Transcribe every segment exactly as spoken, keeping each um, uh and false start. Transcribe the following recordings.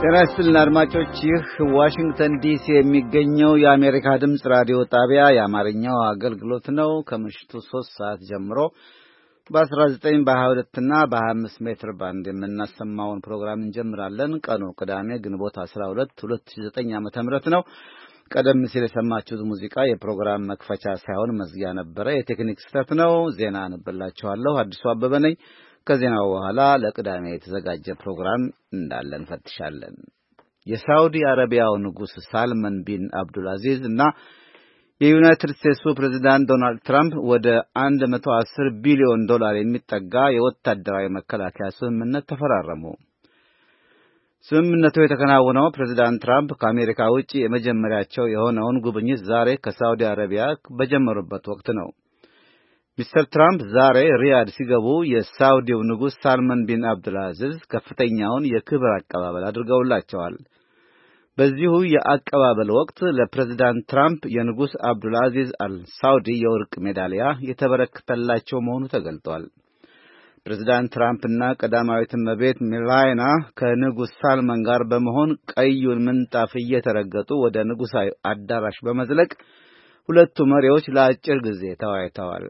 ጤና ይስጥልን አድማጮች፣ ይህ ዋሽንግተን ዲሲ የሚገኘው የአሜሪካ ድምፅ ራዲዮ ጣቢያ የአማርኛው አገልግሎት ነው። ከምሽቱ ሶስት ሰዓት ጀምሮ በ19 በ22 እና በ25 ሜትር ባንድ የምናሰማውን ፕሮግራም እንጀምራለን። ቀኑ ቅዳሜ ግንቦት አስራ ሁለት ሁለት ሺህ ዘጠኝ ዓመተ ምህረት ነው። ቀደም ሲል የሰማችሁት ሙዚቃ የፕሮግራም መክፈቻ ሳይሆን መዝጊያ ነበረ። የቴክኒክ ስህተት ነው። ዜና አነብላችኋለሁ። አዲሱ አበበ ነኝ። ከዜናው በኋላ ለቅዳሜ የተዘጋጀ ፕሮግራም እንዳለን ፈትሻለን። የሳውዲ አረቢያው ንጉስ ሳልማን ቢን አብዱልአዚዝ እና የዩናይትድ ስቴትሱ ፕሬዝዳንት ዶናልድ ትራምፕ ወደ አንድ መቶ አስር ቢሊዮን ዶላር የሚጠጋ የወታደራዊ መከላከያ ስምምነት ተፈራረሙ። ስምምነቱ የተከናወነው ፕሬዝዳንት ትራምፕ ከአሜሪካ ውጪ የመጀመሪያቸው የሆነውን ጉብኝት ዛሬ ከሳውዲ አረቢያ በጀመሩበት ወቅት ነው። ሚስተር ትራምፕ ዛሬ ሪያድ ሲገቡ የሳውዲው ንጉስ ሳልማን ቢን አብዱልአዚዝ ከፍተኛውን የክብር አቀባበል አድርገውላቸዋል። በዚሁ የአቀባበል ወቅት ለፕሬዝዳንት ትራምፕ የንጉስ አብዱልአዚዝ አልሳውዲ የወርቅ ሜዳሊያ የተበረከተላቸው መሆኑ ተገልጧል። ፕሬዝዳንት ትራምፕና ቀዳማዊት እመቤት ሜላኒያ ከንጉስ ሳልማን ጋር በመሆን ቀዩን ምንጣፍ እየተረገጡ ወደ ንጉሳዊ አዳራሽ በመዝለቅ ሁለቱ መሪዎች ለአጭር ጊዜ ተወያይተዋል።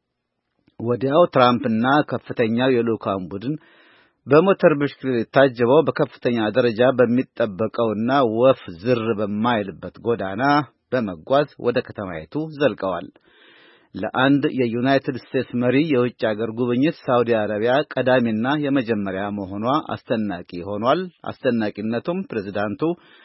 ወዲያው ትራምፕና ከፍተኛው የልኡካን ቡድን በሞተር ብስክሌት ታጅበው በከፍተኛ ደረጃ በሚጠበቀውና ወፍ ዝር በማይልበት ጎዳና በመጓዝ ወደ ከተማይቱ ዘልቀዋል። ለአንድ የዩናይትድ ስቴትስ መሪ የውጭ አገር ጉብኝት ሳውዲ አረቢያ ቀዳሚና የመጀመሪያ መሆኗ አስደናቂ ሆኗል። አስደናቂነቱም ፕሬዝዳንቱ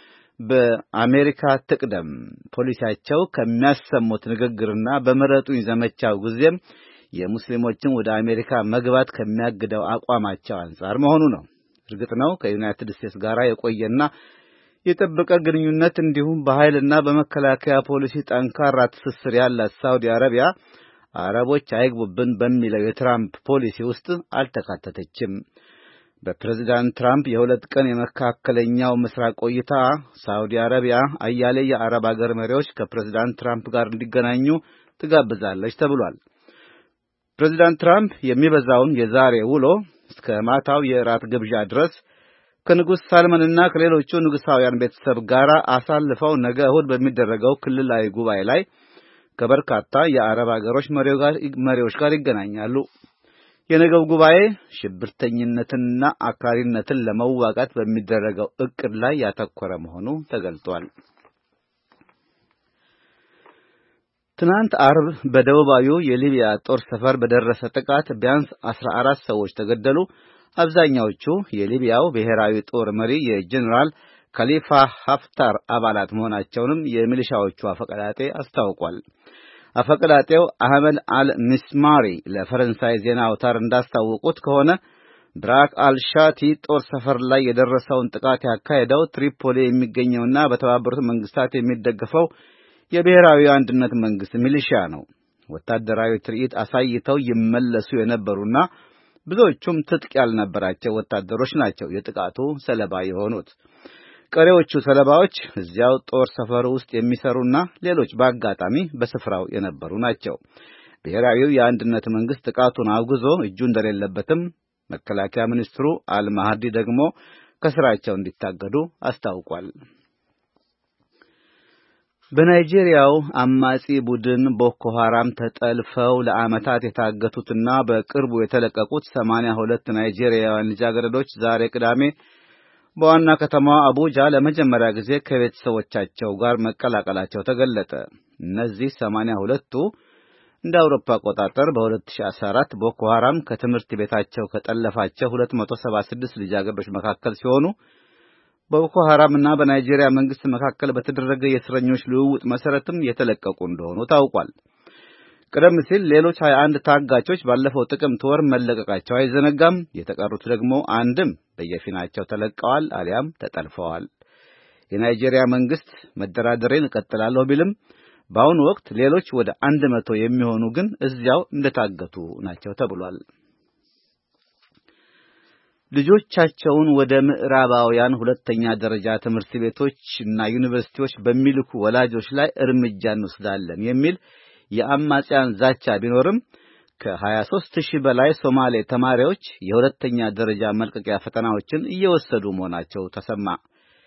በአሜሪካ ትቅደም ፖሊሲያቸው ከሚያሰሙት ንግግርና በመረጡኝ ዘመቻው ጊዜም የሙስሊሞችን ወደ አሜሪካ መግባት ከሚያግደው አቋማቸው አንጻር መሆኑ ነው። እርግጥ ነው ከዩናይትድ ስቴትስ ጋር የቆየና የጠበቀ ግንኙነት እንዲሁም በኃይልና በመከላከያ ፖሊሲ ጠንካራ ትስስር ያላት ሳውዲ አረቢያ አረቦች አይግቡብን በሚለው የትራምፕ ፖሊሲ ውስጥ አልተካተተችም። በፕሬዝዳንት ትራምፕ የሁለት ቀን የመካከለኛው ምስራቅ ቆይታ ሳውዲ አረቢያ አያሌ የአረብ አገር መሪዎች ከፕሬዝዳንት ትራምፕ ጋር እንዲገናኙ ትጋብዛለች ተብሏል። ፕሬዝዳንት ትራምፕ የሚበዛውን የዛሬ ውሎ እስከ ማታው የራት ግብዣ ድረስ ከንጉስ ሳልማንና ከሌሎቹ ንጉሳውያን ቤተሰብ ጋር አሳልፈው ነገ እሁድ በሚደረገው ክልላዊ ጉባኤ ላይ ከበርካታ የአረብ አገሮች መሪዎች ጋር ይገናኛሉ። የነገው ጉባኤ ሽብርተኝነትንና አክራሪነትን ለመዋጋት በሚደረገው ዕቅድ ላይ ያተኮረ መሆኑ ተገልጧል። ትናንት አርብ በደቡባዊው የሊቢያ ጦር ሰፈር በደረሰ ጥቃት ቢያንስ አስራ አራት ሰዎች ተገደሉ። አብዛኛዎቹ የሊቢያው ብሔራዊ ጦር መሪ የጀነራል ካሊፋ ሀፍታር አባላት መሆናቸውንም የሚሊሻዎቹ አፈቀላጤ አስታውቋል። አፈቀላጤው አህመድ አል-ሚስማሪ ለፈረንሳይ ዜና አውታር እንዳስታወቁት ከሆነ ብራክ አል-ሻቲ ጦር ሰፈር ላይ የደረሰውን ጥቃት ያካሄደው ትሪፖሊ የሚገኘውና በተባበሩት መንግስታት የሚደገፈው የብሔራዊ አንድነት መንግስት ሚሊሺያ ነው። ወታደራዊ ትርኢት አሳይተው ይመለሱ የነበሩና ብዙዎቹም ትጥቅ ያልነበራቸው ወታደሮች ናቸው የጥቃቱ ሰለባ የሆኑት። ቀሪዎቹ ሰለባዎች እዚያው ጦር ሰፈር ውስጥ የሚሰሩና ሌሎች በአጋጣሚ በስፍራው የነበሩ ናቸው። ብሔራዊው የአንድነት መንግስት ጥቃቱን አውግዞ እጁ እንደሌለበትም መከላከያ ሚኒስትሩ አልማህዲ ደግሞ ከስራቸው እንዲታገዱ አስታውቋል። በናይጄሪያው አማጺ ቡድን ቦኮ ሐራም ተጠልፈው ለዓመታት የታገቱትና በቅርቡ የተለቀቁት ሰማንያ ሁለት ናይጄሪያውያን ልጃገረዶች ዛሬ ቅዳሜ በዋና ከተማዋ አቡጃ ለመጀመሪያ ጊዜ ከቤተሰቦቻቸው ጋር መቀላቀላቸው ተገለጠ። እነዚህ ሰማንያ ሁለቱ እንደ አውሮፓ አቆጣጠር በሁለት ሺህ አስራ አራት ቦኮ ሐራም ከትምህርት ቤታቸው ከጠለፋቸው ሁለት መቶ ሰባ ስድስት ልጃገረዶች መካከል ሲሆኑ በቦኮ ሐራምና በናይጄሪያ መንግስት መካከል በተደረገ የእስረኞች ልውውጥ መሰረትም የተለቀቁ እንደሆኑ ታውቋል። ቀደም ሲል ሌሎች ሃያ አንድ ታጋቾች ባለፈው ጥቅምት ወር መለቀቃቸው አይዘነጋም። የተቀሩት ደግሞ አንድም በየፊናቸው ተለቀዋል አሊያም ተጠልፈዋል። የናይጄሪያ መንግስት መደራደሬን እቀጥላለሁ ቢልም በአሁኑ ወቅት ሌሎች ወደ አንድ መቶ የሚሆኑ ግን እዚያው እንደታገቱ ናቸው ተብሏል። ልጆቻቸውን ወደ ምዕራባውያን ሁለተኛ ደረጃ ትምህርት ቤቶችና ዩኒቨርሲቲዎች በሚልኩ ወላጆች ላይ እርምጃ እንወስዳለን የሚል የአማጽያን ዛቻ ቢኖርም ከሀያ ሦስት ሺህ በላይ ሶማሌ ተማሪዎች የሁለተኛ ደረጃ መልቀቂያ ፈተናዎችን እየወሰዱ መሆናቸው ተሰማ።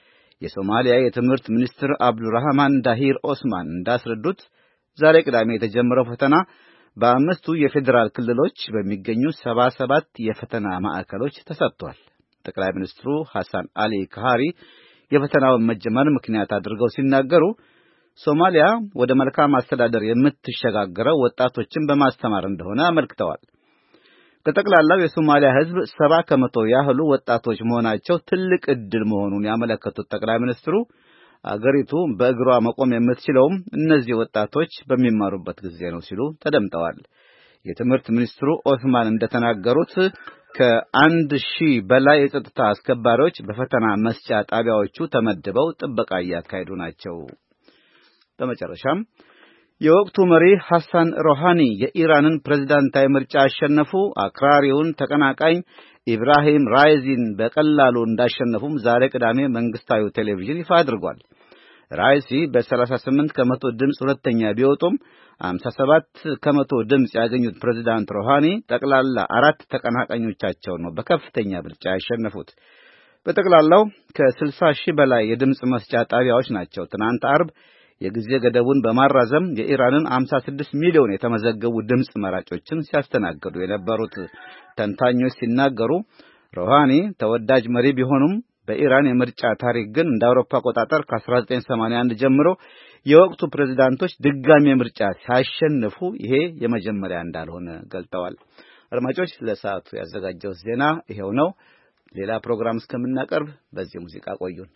የሶማሊያ የትምህርት ሚኒስትር አብዱራህማን ዳሂር ኦስማን እንዳስረዱት ዛሬ ቅዳሜ የተጀመረው ፈተና በአምስቱ የፌዴራል ክልሎች በሚገኙ ሰባ ሰባት የፈተና ማዕከሎች ተሰጥቷል። ጠቅላይ ሚኒስትሩ ሐሰን አሊ ካሃሪ የፈተናውን መጀመር ምክንያት አድርገው ሲናገሩ ሶማሊያ ወደ መልካም አስተዳደር የምትሸጋገረው ወጣቶችን በማስተማር እንደሆነ አመልክተዋል። ከጠቅላላው የሶማሊያ ሕዝብ ሰባ ከመቶ ያህሉ ወጣቶች መሆናቸው ትልቅ ዕድል መሆኑን ያመለከቱት ጠቅላይ ሚኒስትሩ አገሪቱ በእግሯ መቆም የምትችለውም እነዚህ ወጣቶች በሚማሩበት ጊዜ ነው ሲሉ ተደምጠዋል። የትምህርት ሚኒስትሩ ኦስማን እንደተናገሩት ከአንድ ሺህ በላይ የጸጥታ አስከባሪዎች በፈተና መስጫ ጣቢያዎቹ ተመድበው ጥበቃ እያካሄዱ ናቸው። በመጨረሻም የወቅቱ መሪ ሐሰን ሮሃኒ የኢራንን ፕሬዝዳንታዊ ምርጫ አሸነፉ። አክራሪውን ተቀናቃኝ ኢብራሂም ራይዚን በቀላሉ እንዳሸነፉም ዛሬ ቅዳሜ መንግስታዊ ቴሌቪዥን ይፋ አድርጓል። ራይሲ በሰላሳ ስምንት ከመቶ ድምጽ ሁለተኛ ቢወጡም ሃምሳ ሰባት ከመቶ ድምጽ ያገኙት ፕሬዝዳንት ሮሃኒ ጠቅላላ አራት ተቀናቃኞቻቸው ነው በከፍተኛ ብልጫ ያሸነፉት። በጠቅላላው ከስልሳ ሺህ በላይ የድምጽ መስጫ ጣቢያዎች ናቸው ትናንት አርብ የጊዜ ገደቡን በማራዘም የኢራንን ሃምሳ ስድስት ሚሊዮን የተመዘገቡ ድምጽ መራጮችን ሲያስተናግዱ የነበሩት። ተንታኞች ሲናገሩ ሮሃኒ ተወዳጅ መሪ ቢሆኑም በኢራን የምርጫ ታሪክ ግን እንደ አውሮፓ አቆጣጠር ከ1981 ጀምሮ የወቅቱ ፕሬዝዳንቶች ድጋሚ ምርጫ ሲያሸንፉ ይሄ የመጀመሪያ እንዳልሆነ ገልጠዋል። አድማጮች ለሰዓቱ ያዘጋጀው ዜና ይሄው ነው። ሌላ ፕሮግራም እስከምናቀርብ በዚህ ሙዚቃ ቆዩን።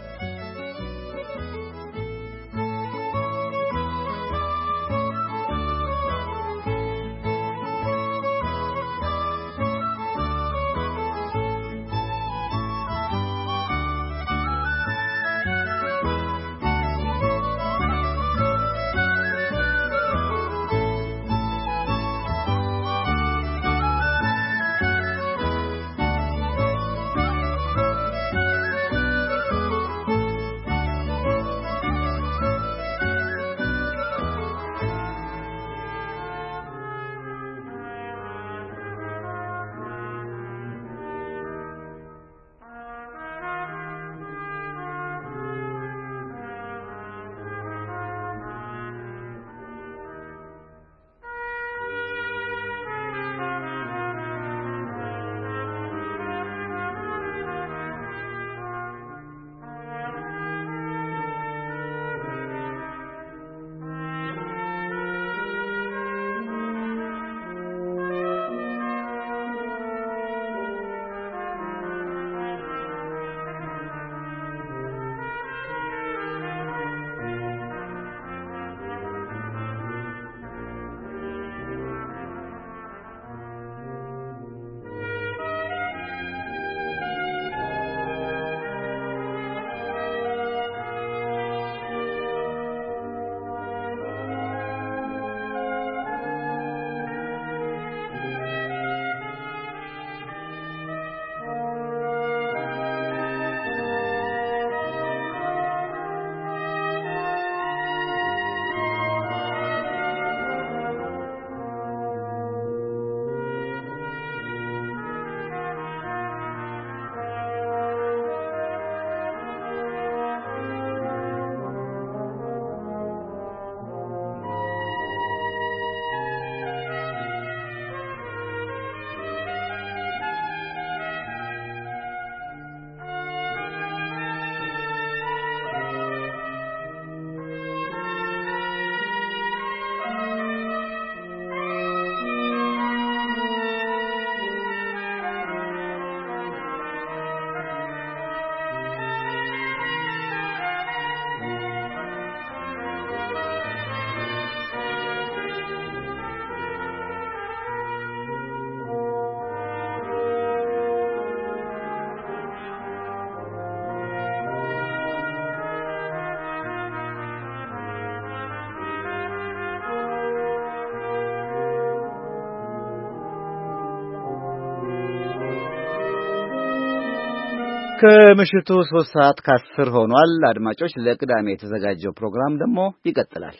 ከምሽቱ ሶስት ሰዓት ከአስር ሆኗል። አድማጮች ለቅዳሜ የተዘጋጀው ፕሮግራም ደግሞ ይቀጥላል።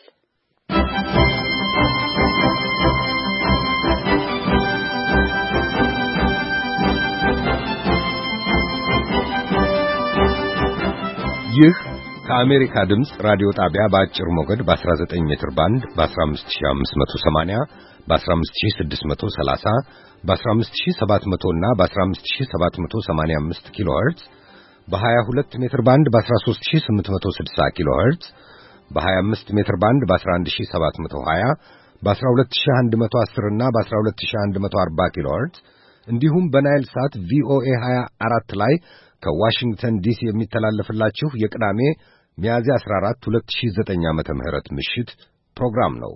ይህ ከአሜሪካ ድምፅ ራዲዮ ጣቢያ በአጭር ሞገድ በ19 ሜትር ባንድ በ15580 በ15630 በ15700 እና በ15785 ኪሎ ሄርትዝ በ22 ሜትር ባንድ በ13860 ኪሎ ሄርትዝ በ25 ሜትር ባንድ በ11720 በ12110 እና በ12140 ኪሎ ሄርትዝ እንዲሁም በናይል ሳት ቪኦኤ ሃያ አራት ላይ ከዋሽንግተን ዲሲ የሚተላለፍላችሁ የቅዳሜ ሚያዝያ አስራ አራት ሁለት ሺህ ዘጠኝ ዓመተ ምህረት ምሽት ፕሮግራም ነው።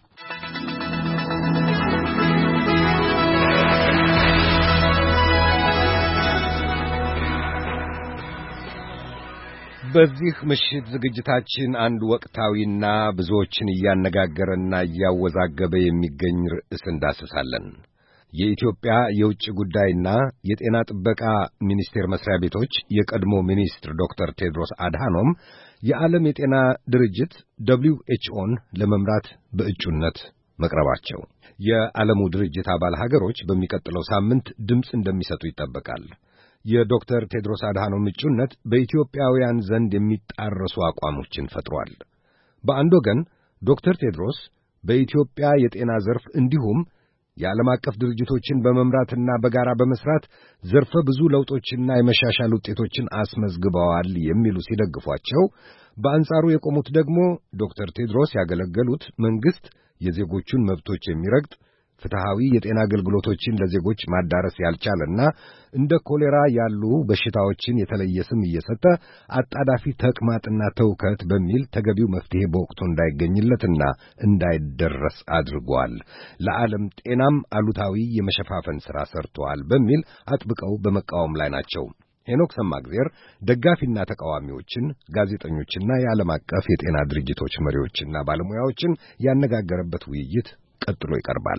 በዚህ ምሽት ዝግጅታችን አንድ ወቅታዊና ብዙዎችን እያነጋገረና እያወዛገበ የሚገኝ ርዕስ እንዳስሳለን። የኢትዮጵያ የውጭ ጉዳይና የጤና ጥበቃ ሚኒስቴር መስሪያ ቤቶች የቀድሞ ሚኒስትር ዶክተር ቴድሮስ አድሃኖም የዓለም የጤና ድርጅት ደብሊው ኤች ኦን ለመምራት በእጩነት መቅረባቸው የዓለሙ ድርጅት አባል ሀገሮች በሚቀጥለው ሳምንት ድምፅ እንደሚሰጡ ይጠበቃል። የዶክተር ቴድሮስ አድሃኖም እጩነት በኢትዮጵያውያን ዘንድ የሚጣረሱ አቋሞችን ፈጥሯል። በአንድ ወገን ዶክተር ቴድሮስ በኢትዮጵያ የጤና ዘርፍ እንዲሁም የዓለም አቀፍ ድርጅቶችን በመምራትና በጋራ በመስራት ዘርፈ ብዙ ለውጦችና የመሻሻል ውጤቶችን አስመዝግበዋል የሚሉ ሲደግፏቸው፣ በአንጻሩ የቆሙት ደግሞ ዶክተር ቴድሮስ ያገለገሉት መንግስት የዜጎቹን መብቶች የሚረግጥ ፍትሃዊ የጤና አገልግሎቶችን ለዜጎች ማዳረስ ያልቻለና እንደ ኮሌራ ያሉ በሽታዎችን የተለየ ስም እየሰጠ አጣዳፊ ተቅማጥና ተውከት በሚል ተገቢው መፍትሄ በወቅቱ እንዳይገኝለትና እንዳይደረስ አድርጓል፣ ለዓለም ጤናም አሉታዊ የመሸፋፈን ሥራ ሰርተዋል በሚል አጥብቀው በመቃወም ላይ ናቸው። ሄኖክ ሰማግዜር ደጋፊና ተቃዋሚዎችን፣ ጋዜጠኞችና የዓለም አቀፍ የጤና ድርጅቶች መሪዎችና ባለሙያዎችን ያነጋገረበት ውይይት ቀጥሎ ይቀርባል።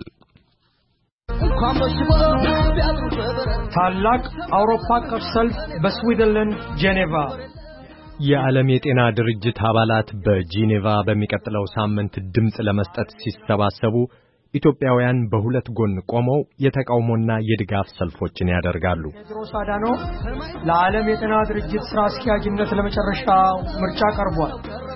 ታላቅ አውሮፓ አቀፍ ሰልፍ በስዊዘርላንድ ጄኔቫ። የዓለም የጤና ድርጅት አባላት በጄኔቫ በሚቀጥለው ሳምንት ድምጽ ለመስጠት ሲሰባሰቡ ኢትዮጵያውያን በሁለት ጎን ቆመው የተቃውሞና የድጋፍ ሰልፎችን ያደርጋሉ። ቴድሮስ አድሃኖም ለዓለም የጤና ድርጅት ሥራ አስኪያጅነት ለመጨረሻ ምርጫ ቀርቧል።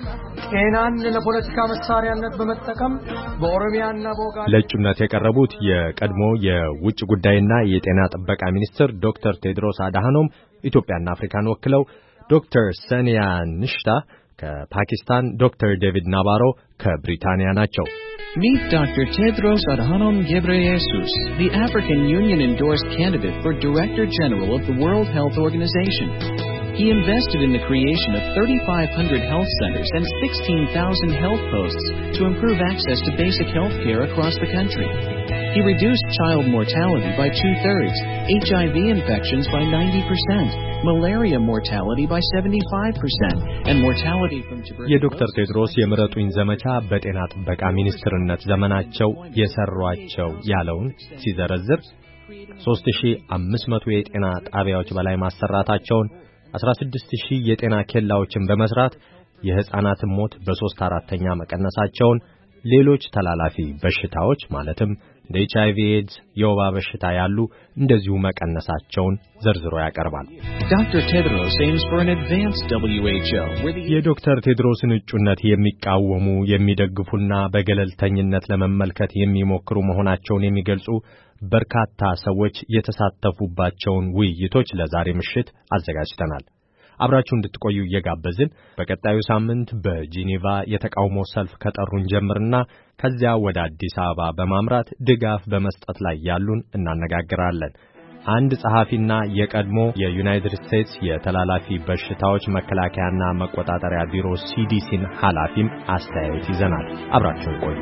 ጤናን ለፖለቲካ መሳሪያነት በመጠቀም በኦሮሚያና በኦጋዴን ለእጩነት የቀረቡት የቀድሞ የውጭ ጉዳይና የጤና ጥበቃ ሚኒስትር ዶክተር ቴድሮስ አድሃኖም ኢትዮጵያና አፍሪካን ወክለው፣ ዶክተር ሰኒያ ንሽታ ከፓኪስታን፣ ዶክተር ዴቪድ ናባሮ ከብሪታንያ ናቸው። Meet Doctor Tedros Adhanom Ghebreyesus, the African Union-endorsed candidate for Director General of the World Health Organization. He invested in the creation of thirty-five hundred health centers and sixteen thousand health posts to improve access to basic health care across the country. He reduced child mortality by two-thirds, H I V infections by ninety percent, malaria mortality by seventy-five percent, and mortality from tuberculosis. የዶክተር ቴድሮስ የምረጡኝ ዘመቻ በጤና ጥበቃ ሚኒስትርነት ዘመናቸው የሰሯቸው ያለውን ሲዘረዝር ሦስት ሺህ አምስት መቶ የጤና ጣቢያዎች በላይ ማሰራታቸውን፣ አስራ ስድስት ሺህ የጤና ኬላዎችን በመስራት የሕፃናትን ሞት በሦስት አራተኛ መቀነሳቸውን፣ ሌሎች ተላላፊ በሽታዎች ማለትም እንደ ኤች አይ ቪ ኤድስ፣ የወባ በሽታ ያሉ እንደዚሁ መቀነሳቸውን ዘርዝሮ ያቀርባል። ዶክተር ቴድሮስ aims for an advanced ደብሊው ኤች ኦ የዶክተር ቴድሮስን እጩነት የሚቃወሙ የሚደግፉና በገለልተኝነት ለመመልከት የሚሞክሩ መሆናቸውን የሚገልጹ በርካታ ሰዎች የተሳተፉባቸውን ውይይቶች ለዛሬ ምሽት አዘጋጅተናል። አብራችሁ እንድትቆዩ እየጋበዝን በቀጣዩ ሳምንት በጄኔቫ የተቃውሞ ሰልፍ ከጠሩን ጀምርና ከዚያ ወደ አዲስ አበባ በማምራት ድጋፍ በመስጠት ላይ ያሉን እናነጋግራለን። አንድ ጸሐፊና የቀድሞ የዩናይትድ ስቴትስ የተላላፊ በሽታዎች መከላከያና መቆጣጠሪያ ቢሮ ሲዲሲን ኃላፊም አስተያየት ይዘናል። አብራችሁ ቆዩ።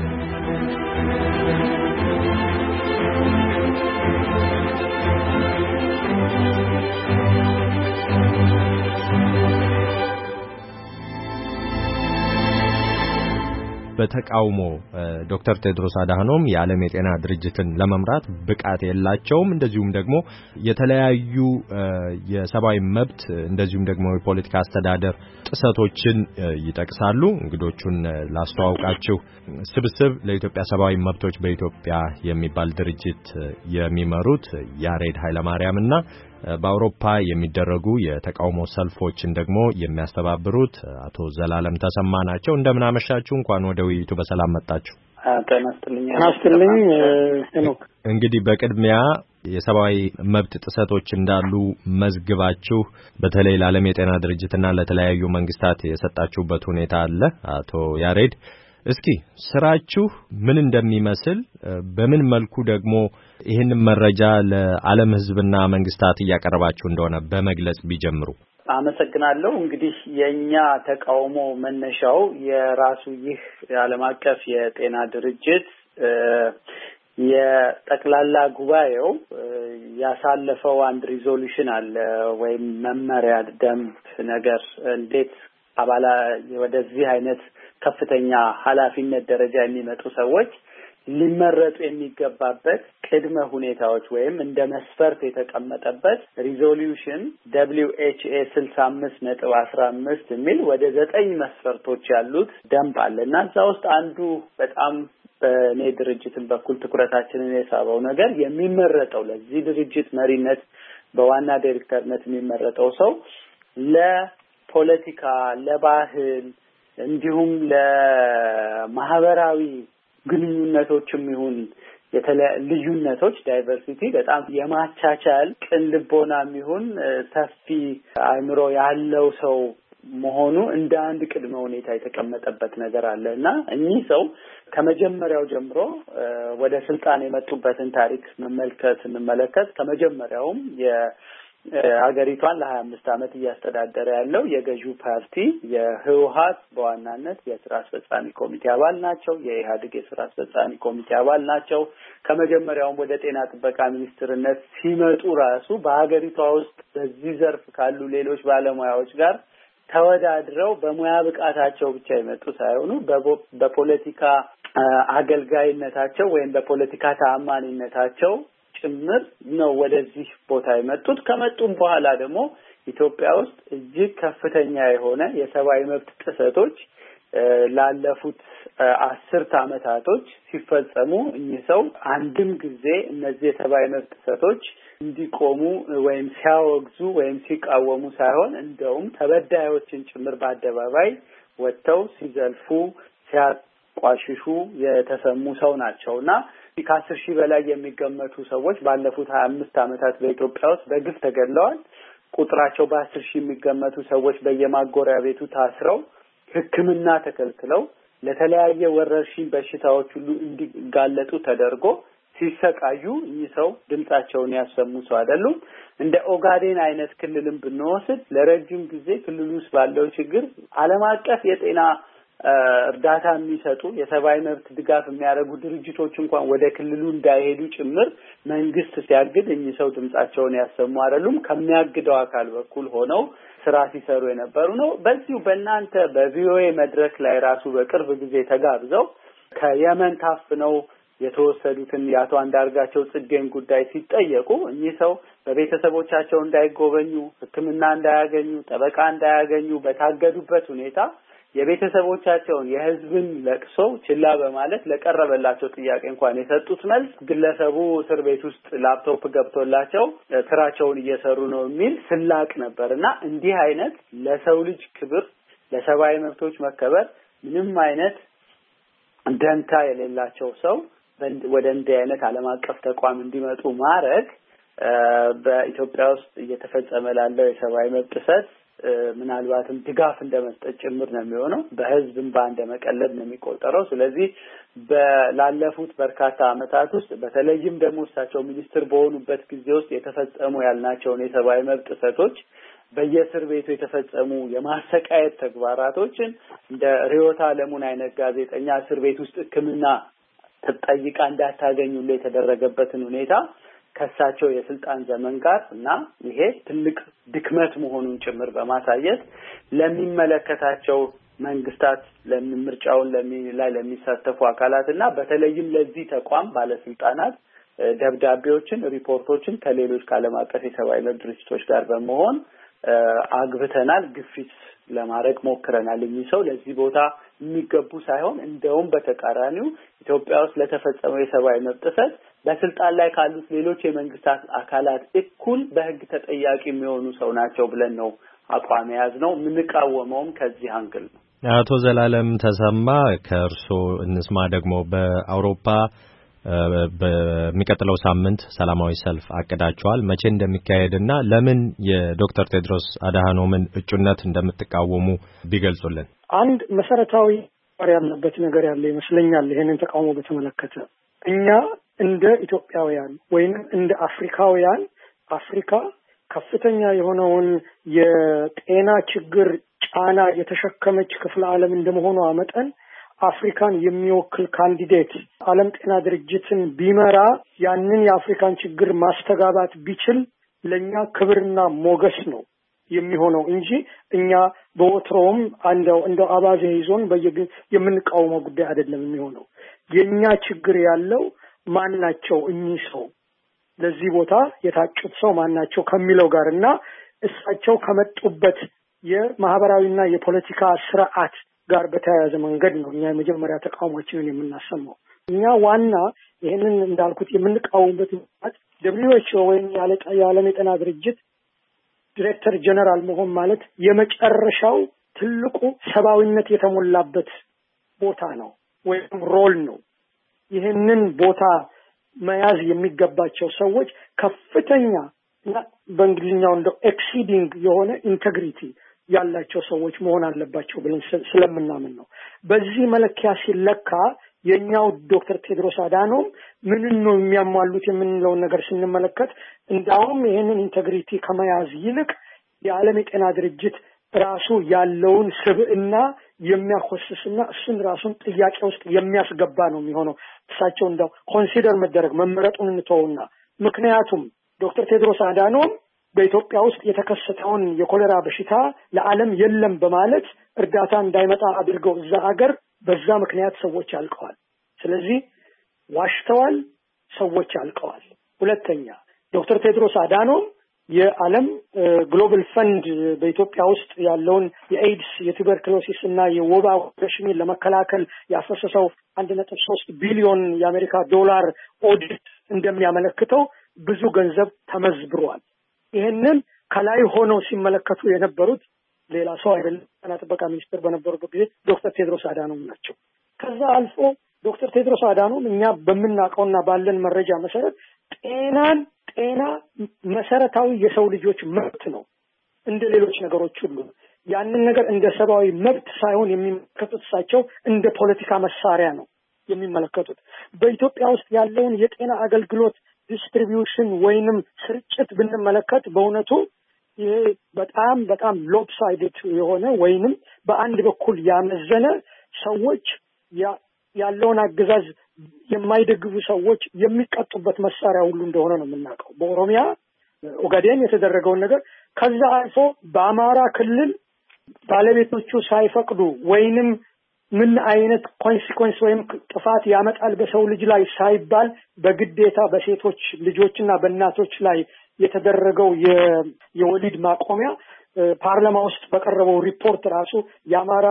በተቃውሞ ዶክተር ቴድሮስ አድሃኖም የዓለም የጤና ድርጅትን ለመምራት ብቃት የላቸውም፣ እንደዚሁም ደግሞ የተለያዩ የሰብአዊ መብት እንደዚሁም ደግሞ የፖለቲካ አስተዳደር ጥሰቶችን ይጠቅሳሉ። እንግዶቹን ላስተዋውቃችሁ። ስብስብ ለኢትዮጵያ ሰብአዊ መብቶች በኢትዮጵያ የሚባል ድርጅት የሚመሩት ያሬድ ኃይለማርያምና በአውሮፓ የሚደረጉ የተቃውሞ ሰልፎችን ደግሞ የሚያስተባብሩት አቶ ዘላለም ተሰማ ናቸው። እንደምን አመሻችሁ። እንኳን ወደ ውይይቱ በሰላም መጣችሁ። ተነስተልኝ ተነስተልኝ ሄኖክ እንግዲህ በቅድሚያ የሰብአዊ መብት ጥሰቶች እንዳሉ መዝግባችሁ በተለይ ለዓለም የጤና ድርጅትና ለተለያዩ መንግስታት የሰጣችሁበት ሁኔታ አለ። አቶ ያሬድ እስኪ ስራችሁ ምን እንደሚመስል በምን መልኩ ደግሞ ይህንን መረጃ ለዓለም ህዝብና መንግስታት እያቀረባችሁ እንደሆነ በመግለጽ ቢጀምሩ። አመሰግናለሁ። እንግዲህ የኛ ተቃውሞ መነሻው የራሱ ይህ የዓለም አቀፍ የጤና ድርጅት የጠቅላላ ጉባኤው ያሳለፈው አንድ ሪዞሉሽን አለ ወይም መመሪያ ደንብ ነገር እንዴት አባላ ወደዚህ አይነት ከፍተኛ ኃላፊነት ደረጃ የሚመጡ ሰዎች ሊመረጡ የሚገባበት ቅድመ ሁኔታዎች ወይም እንደ መስፈርት የተቀመጠበት ሪዞሉሽን ደብሊው ኤች ኤ ስልሳ አምስት ነጥብ አስራ አምስት የሚል ወደ ዘጠኝ መስፈርቶች ያሉት ደንብ አለና እዛ ውስጥ አንዱ በጣም በኔ ድርጅትን በኩል ትኩረታችንን የሳበው ነገር የሚመረጠው ለዚህ ድርጅት መሪነት በዋና ዳይሬክተርነት የሚመረጠው ሰው ለፖለቲካ፣ ለባህል እንዲሁም ለማህበራዊ ግንኙነቶችም ይሁን የተለያዩ ልዩነቶች ዳይቨርሲቲ በጣም የማቻቻል ቅን ልቦናም ይሁን ሰፊ አእምሮ ያለው ሰው መሆኑ እንደ አንድ ቅድመ ሁኔታ የተቀመጠበት ነገር አለና እኚህ ሰው ከመጀመሪያው ጀምሮ ወደ ስልጣን የመጡበትን ታሪክ መመልከት እንመለከት ከመጀመሪያውም የአገሪቷን ለሀያ አምስት ዓመት እያስተዳደረ ያለው የገዢው ፓርቲ የህወሓት በዋናነት የስራ አስፈጻሚ ኮሚቴ አባል ናቸው። የኢህአዴግ የስራ አስፈጻሚ ኮሚቴ አባል ናቸው። ከመጀመሪያውም ወደ ጤና ጥበቃ ሚኒስትርነት ሲመጡ ራሱ በአገሪቷ ውስጥ በዚህ ዘርፍ ካሉ ሌሎች ባለሙያዎች ጋር ተወዳድረው በሙያ ብቃታቸው ብቻ የመጡ ሳይሆኑ በፖለቲካ አገልጋይነታቸው ወይም በፖለቲካ ተአማኒነታቸው ጭምር ነው ወደዚህ ቦታ የመጡት። ከመጡም በኋላ ደግሞ ኢትዮጵያ ውስጥ እጅግ ከፍተኛ የሆነ የሰብአዊ መብት ጥሰቶች ላለፉት አስርት ዓመታቶች ሲፈጸሙ እኚህ ሰው አንድም ጊዜ እነዚህ የሰብአዊ መብት ጥሰቶች እንዲቆሙ ወይም ሲያወግዙ ወይም ሲቃወሙ ሳይሆን እንደውም ተበዳዮችን ጭምር በአደባባይ ወጥተው ሲዘልፉ ሲያቋሽሹ የተሰሙ ሰው ናቸውና ከአስር ሺህ በላይ የሚገመቱ ሰዎች ባለፉት ሀያ አምስት ዓመታት በኢትዮጵያ ውስጥ በግፍ ተገድለዋል። ቁጥራቸው በአስር ሺህ የሚገመቱ ሰዎች በየማጎሪያ ቤቱ ታስረው ሕክምና ተከልክለው ለተለያየ ወረርሽኝ በሽታዎች ሁሉ እንዲጋለጡ ተደርጎ ሲሰቃዩ እኚህ ሰው ድምጻቸውን ያሰሙ ሰው አይደሉም። እንደ ኦጋዴን አይነት ክልልም ብንወስድ ለረጅም ጊዜ ክልሉ ውስጥ ባለው ችግር ዓለም አቀፍ የጤና እርዳታ የሚሰጡ የሰብአዊ መብት ድጋፍ የሚያደርጉ ድርጅቶች እንኳን ወደ ክልሉ እንዳይሄዱ ጭምር መንግስት ሲያግድ እኚህ ሰው ድምጻቸውን ያሰሙ አይደሉም። ከሚያግደው አካል በኩል ሆነው ስራ ሲሰሩ የነበሩ ነው። በዚሁ በእናንተ በቪኦኤ መድረክ ላይ ራሱ በቅርብ ጊዜ ተጋብዘው ከየመን ታፍነው የተወሰዱትን የአቶ አንዳርጋቸው ጽጌን ጉዳይ ሲጠየቁ እኚህ ሰው በቤተሰቦቻቸው እንዳይጎበኙ፣ ሕክምና እንዳያገኙ፣ ጠበቃ እንዳያገኙ በታገዱበት ሁኔታ የቤተሰቦቻቸውን የህዝብን ለቅሶ ችላ በማለት ለቀረበላቸው ጥያቄ እንኳን የሰጡት መልስ ግለሰቡ እስር ቤት ውስጥ ላፕቶፕ ገብቶላቸው ስራቸውን እየሰሩ ነው የሚል ስላቅ ነበርና እንዲህ አይነት ለሰው ልጅ ክብር ለሰብአዊ መብቶች መከበር ምንም አይነት ደንታ የሌላቸው ሰው ወደ እንዲህ አይነት ዓለም አቀፍ ተቋም እንዲመጡ ማድረግ በኢትዮጵያ ውስጥ እየተፈጸመ ላለው የሰብአዊ መብት ጥሰት ምናልባትም ድጋፍ እንደመስጠት ጭምር ነው የሚሆነው። በህዝብም ባንደ መቀለድ ነው የሚቆጠረው። ስለዚህ በላለፉት በርካታ ዓመታት ውስጥ በተለይም ደግሞ እሳቸው ሚኒስትር በሆኑበት ጊዜ ውስጥ የተፈጸሙ ያልናቸውን የሰብአዊ መብት ጥሰቶች በየእስር ቤቱ የተፈጸሙ የማሰቃየት ተግባራቶችን እንደ ሪዮታ ዓለሙን አይነት ጋዜጠኛ እስር ቤት ውስጥ ሕክምና ተጠይቃ እንዳታገኙ ላይ የተደረገበትን ሁኔታ ከሳቸው የስልጣን ዘመን ጋር እና ይሄ ትልቅ ድክመት መሆኑን ጭምር በማሳየት ለሚመለከታቸው መንግስታት ለምርጫውን ላይ ለሚሳተፉ አካላትና በተለይም ለዚህ ተቋም ባለስልጣናት ደብዳቤዎችን፣ ሪፖርቶችን ከሌሎች ከዓለም አቀፍ የሰብአዊ መብት ድርጅቶች ጋር በመሆን አግብተናል፣ ግፊት ለማድረግ ሞክረናል። እኚህ ሰው ለዚህ ቦታ የሚገቡ ሳይሆን እንደውም በተቃራኒው ኢትዮጵያ ውስጥ ለተፈጸመው የሰብአዊ መብት ጥሰት በስልጣን ላይ ካሉት ሌሎች የመንግስታት አካላት እኩል በህግ ተጠያቂ የሚሆኑ ሰው ናቸው ብለን ነው አቋም ያዝነው። ምንቃወመውም ከዚህ አንግል ነው። አቶ ዘላለም ተሰማ ከእርሶ እንስማ። ደግሞ በአውሮፓ በሚቀጥለው ሳምንት ሰላማዊ ሰልፍ አቅዳቸዋል። መቼ እንደሚካሄድና ለምን የዶክተር ቴድሮስ አድሃኖምን እጩነት እንደምትቃወሙ ቢገልጹልን። አንድ መሰረታዊ ያለበት ነገር ያለ ይመስለኛል። ይሄንን ተቃውሞ በተመለከተ እኛ እንደ ኢትዮጵያውያን ወይም እንደ አፍሪካውያን አፍሪካ ከፍተኛ የሆነውን የጤና ችግር ጫና የተሸከመች ክፍለ ዓለም እንደመሆኗ መጠን አፍሪካን የሚወክል ካንዲዴት ዓለም ጤና ድርጅትን ቢመራ ያንን የአፍሪካን ችግር ማስተጋባት ቢችል ለኛ ክብርና ሞገስ ነው የሚሆነው እንጂ እኛ በወትሮም አንደው እንደው አባዜ ይዞን በየግ የምንቃወመው ጉዳይ አይደለም የሚሆነው። የኛ ችግር ያለው ማናቸው እኚህ ሰው ለዚህ ቦታ የታጩት ሰው ማናቸው ከሚለው ጋርና እሳቸው ከመጡበት የማህበራዊና የፖለቲካ ስርዓት ጋር በተያያዘ መንገድ ነው እኛ የመጀመሪያ ተቃውሟችንን የምናሰማው። እኛ ዋና ይሄንን እንዳልኩት የምንቃወምበት ምክንያት ደብሊው ኤች ኦ ወይም የዓለም የጤና ድርጅት ዲሬክተር ጀነራል መሆን ማለት የመጨረሻው ትልቁ ሰብአዊነት የተሞላበት ቦታ ነው ወይም ሮል ነው። ይሄንን ቦታ መያዝ የሚገባቸው ሰዎች ከፍተኛ እና በእንግሊዝኛው እንደው ኤክሲዲንግ የሆነ ኢንቴግሪቲ ያላቸው ሰዎች መሆን አለባቸው ብለን ስለምናምን ነው። በዚህ መለኪያ ሲለካ የኛው ዶክተር ቴድሮስ አድሃኖም ምን ነው የሚያሟሉት የምንለው ነገር ስንመለከት እንዳውም ይሄንን ኢንቴግሪቲ ከመያዝ ይልቅ የዓለም የጤና ድርጅት ራሱ ያለውን ስብዕና የሚያኮስስና እሱን ራሱን ጥያቄ ውስጥ የሚያስገባ ነው የሚሆነው። እሳቸው እንደው ኮንሲደር መደረግ መመረጡን እንተውና ምክንያቱም ዶክተር ቴድሮስ አድሃኖም በኢትዮጵያ ውስጥ የተከሰተውን የኮሌራ በሽታ ለዓለም የለም በማለት እርዳታ እንዳይመጣ አድርገው እዛ ሀገር በዛ ምክንያት ሰዎች አልቀዋል። ስለዚህ ዋሽተዋል፣ ሰዎች አልቀዋል። ሁለተኛ ዶክተር ቴድሮስ አድሃኖም የዓለም ግሎባል ፈንድ በኢትዮጵያ ውስጥ ያለውን የኤድስ የቱበርኩሎሲስ እና የወባ ወረርሽኝን ለመከላከል ያፈሰሰው አንድ ነጥብ ሶስት ቢሊዮን የአሜሪካ ዶላር ኦዲት እንደሚያመለክተው ብዙ ገንዘብ ተመዝብሯል። ይሄንን ከላይ ሆነው ሲመለከቱ የነበሩት ሌላ ሰው አይደለም፣ ጤና ጥበቃ ሚኒስትር በነበሩበት ጊዜ ዶክተር ቴድሮስ አድሃኖም ናቸው። ከዛ አልፎ ዶክተር ቴድሮስ አድሃኖም እኛ በምናውቀውና ባለን መረጃ መሰረት ጤናን ጤና መሰረታዊ የሰው ልጆች መብት ነው እንደ ሌሎች ነገሮች ሁሉ። ያንን ነገር እንደ ሰብአዊ መብት ሳይሆን የሚመለከቱት እሳቸው እንደ ፖለቲካ መሳሪያ ነው የሚመለከቱት። በኢትዮጵያ ውስጥ ያለውን የጤና አገልግሎት ዲስትሪቢዩሽን ወይንም ስርጭት ብንመለከት በእውነቱ ይሄ በጣም በጣም ሎፕሳይድድ የሆነ ወይንም በአንድ በኩል ያመዘነ ሰዎች ያለውን አገዛዝ የማይደግፉ ሰዎች የሚቀጡበት መሳሪያ ሁሉ እንደሆነ ነው የምናውቀው። በኦሮሚያ ኦጋዴን የተደረገውን ነገር ከዛ አልፎ በአማራ ክልል ባለቤቶቹ ሳይፈቅዱ ወይንም ምን አይነት ኮንሲኩዌንስ ወይም ጥፋት ያመጣል በሰው ልጅ ላይ ሳይባል በግዴታ በሴቶች ልጆችና በእናቶች ላይ የተደረገው የወሊድ ማቆሚያ ፓርላማ ውስጥ በቀረበው ሪፖርት ራሱ የአማራ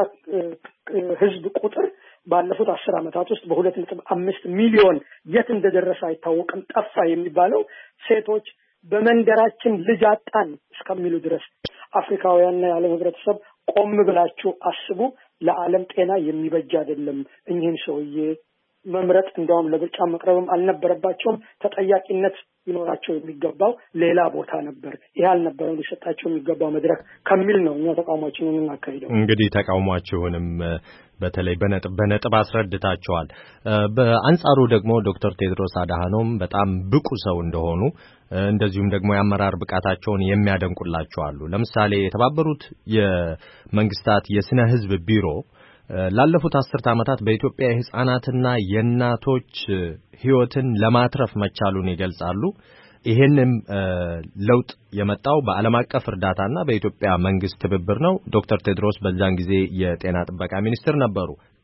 ህዝብ ቁጥር ባለፉት አስር ዓመታት ውስጥ በሁለት ነጥብ አምስት ሚሊዮን የት እንደደረሰ አይታወቅም ጠፋ የሚባለው ሴቶች በመንደራችን ልጅ አጣን እስከሚሉ ድረስ አፍሪካውያንና የዓለም ህብረተሰብ ቆም ብላችሁ አስቡ። ለዓለም ጤና የሚበጅ አይደለም። እኚህን ሰውዬ መምረጥ እንደውም ለብርጫ መቅረብም አልነበረባቸውም። ተጠያቂነት ይኖራቸው የሚገባው ሌላ ቦታ ነበር። ይሄ አልነበረም ሊሰጣቸው የሚገባው መድረክ ከሚል ነው እኛ ተቃውሟችንን እናካሂደው። እንግዲህ ተቃውሟችሁንም በተለይ በነጥብ በነጥብ አስረድታቸዋል። በአንጻሩ ደግሞ ዶክተር ቴድሮስ አድሃኖም በጣም ብቁ ሰው እንደሆኑ እንደዚሁም ደግሞ የአመራር ብቃታቸውን የሚያደንቁላቸው አሉ። ለምሳሌ የተባበሩት የመንግስታት የስነ ህዝብ ቢሮ ላለፉት አስርት ዓመታት በኢትዮጵያ የህፃናትና የእናቶች ህይወትን ለማትረፍ መቻሉን ይገልጻሉ። ይሄንም ለውጥ የመጣው በዓለም አቀፍ እርዳታና በኢትዮጵያ መንግስት ትብብር ነው። ዶክተር ቴድሮስ በዛን ጊዜ የጤና ጥበቃ ሚኒስትር ነበሩ።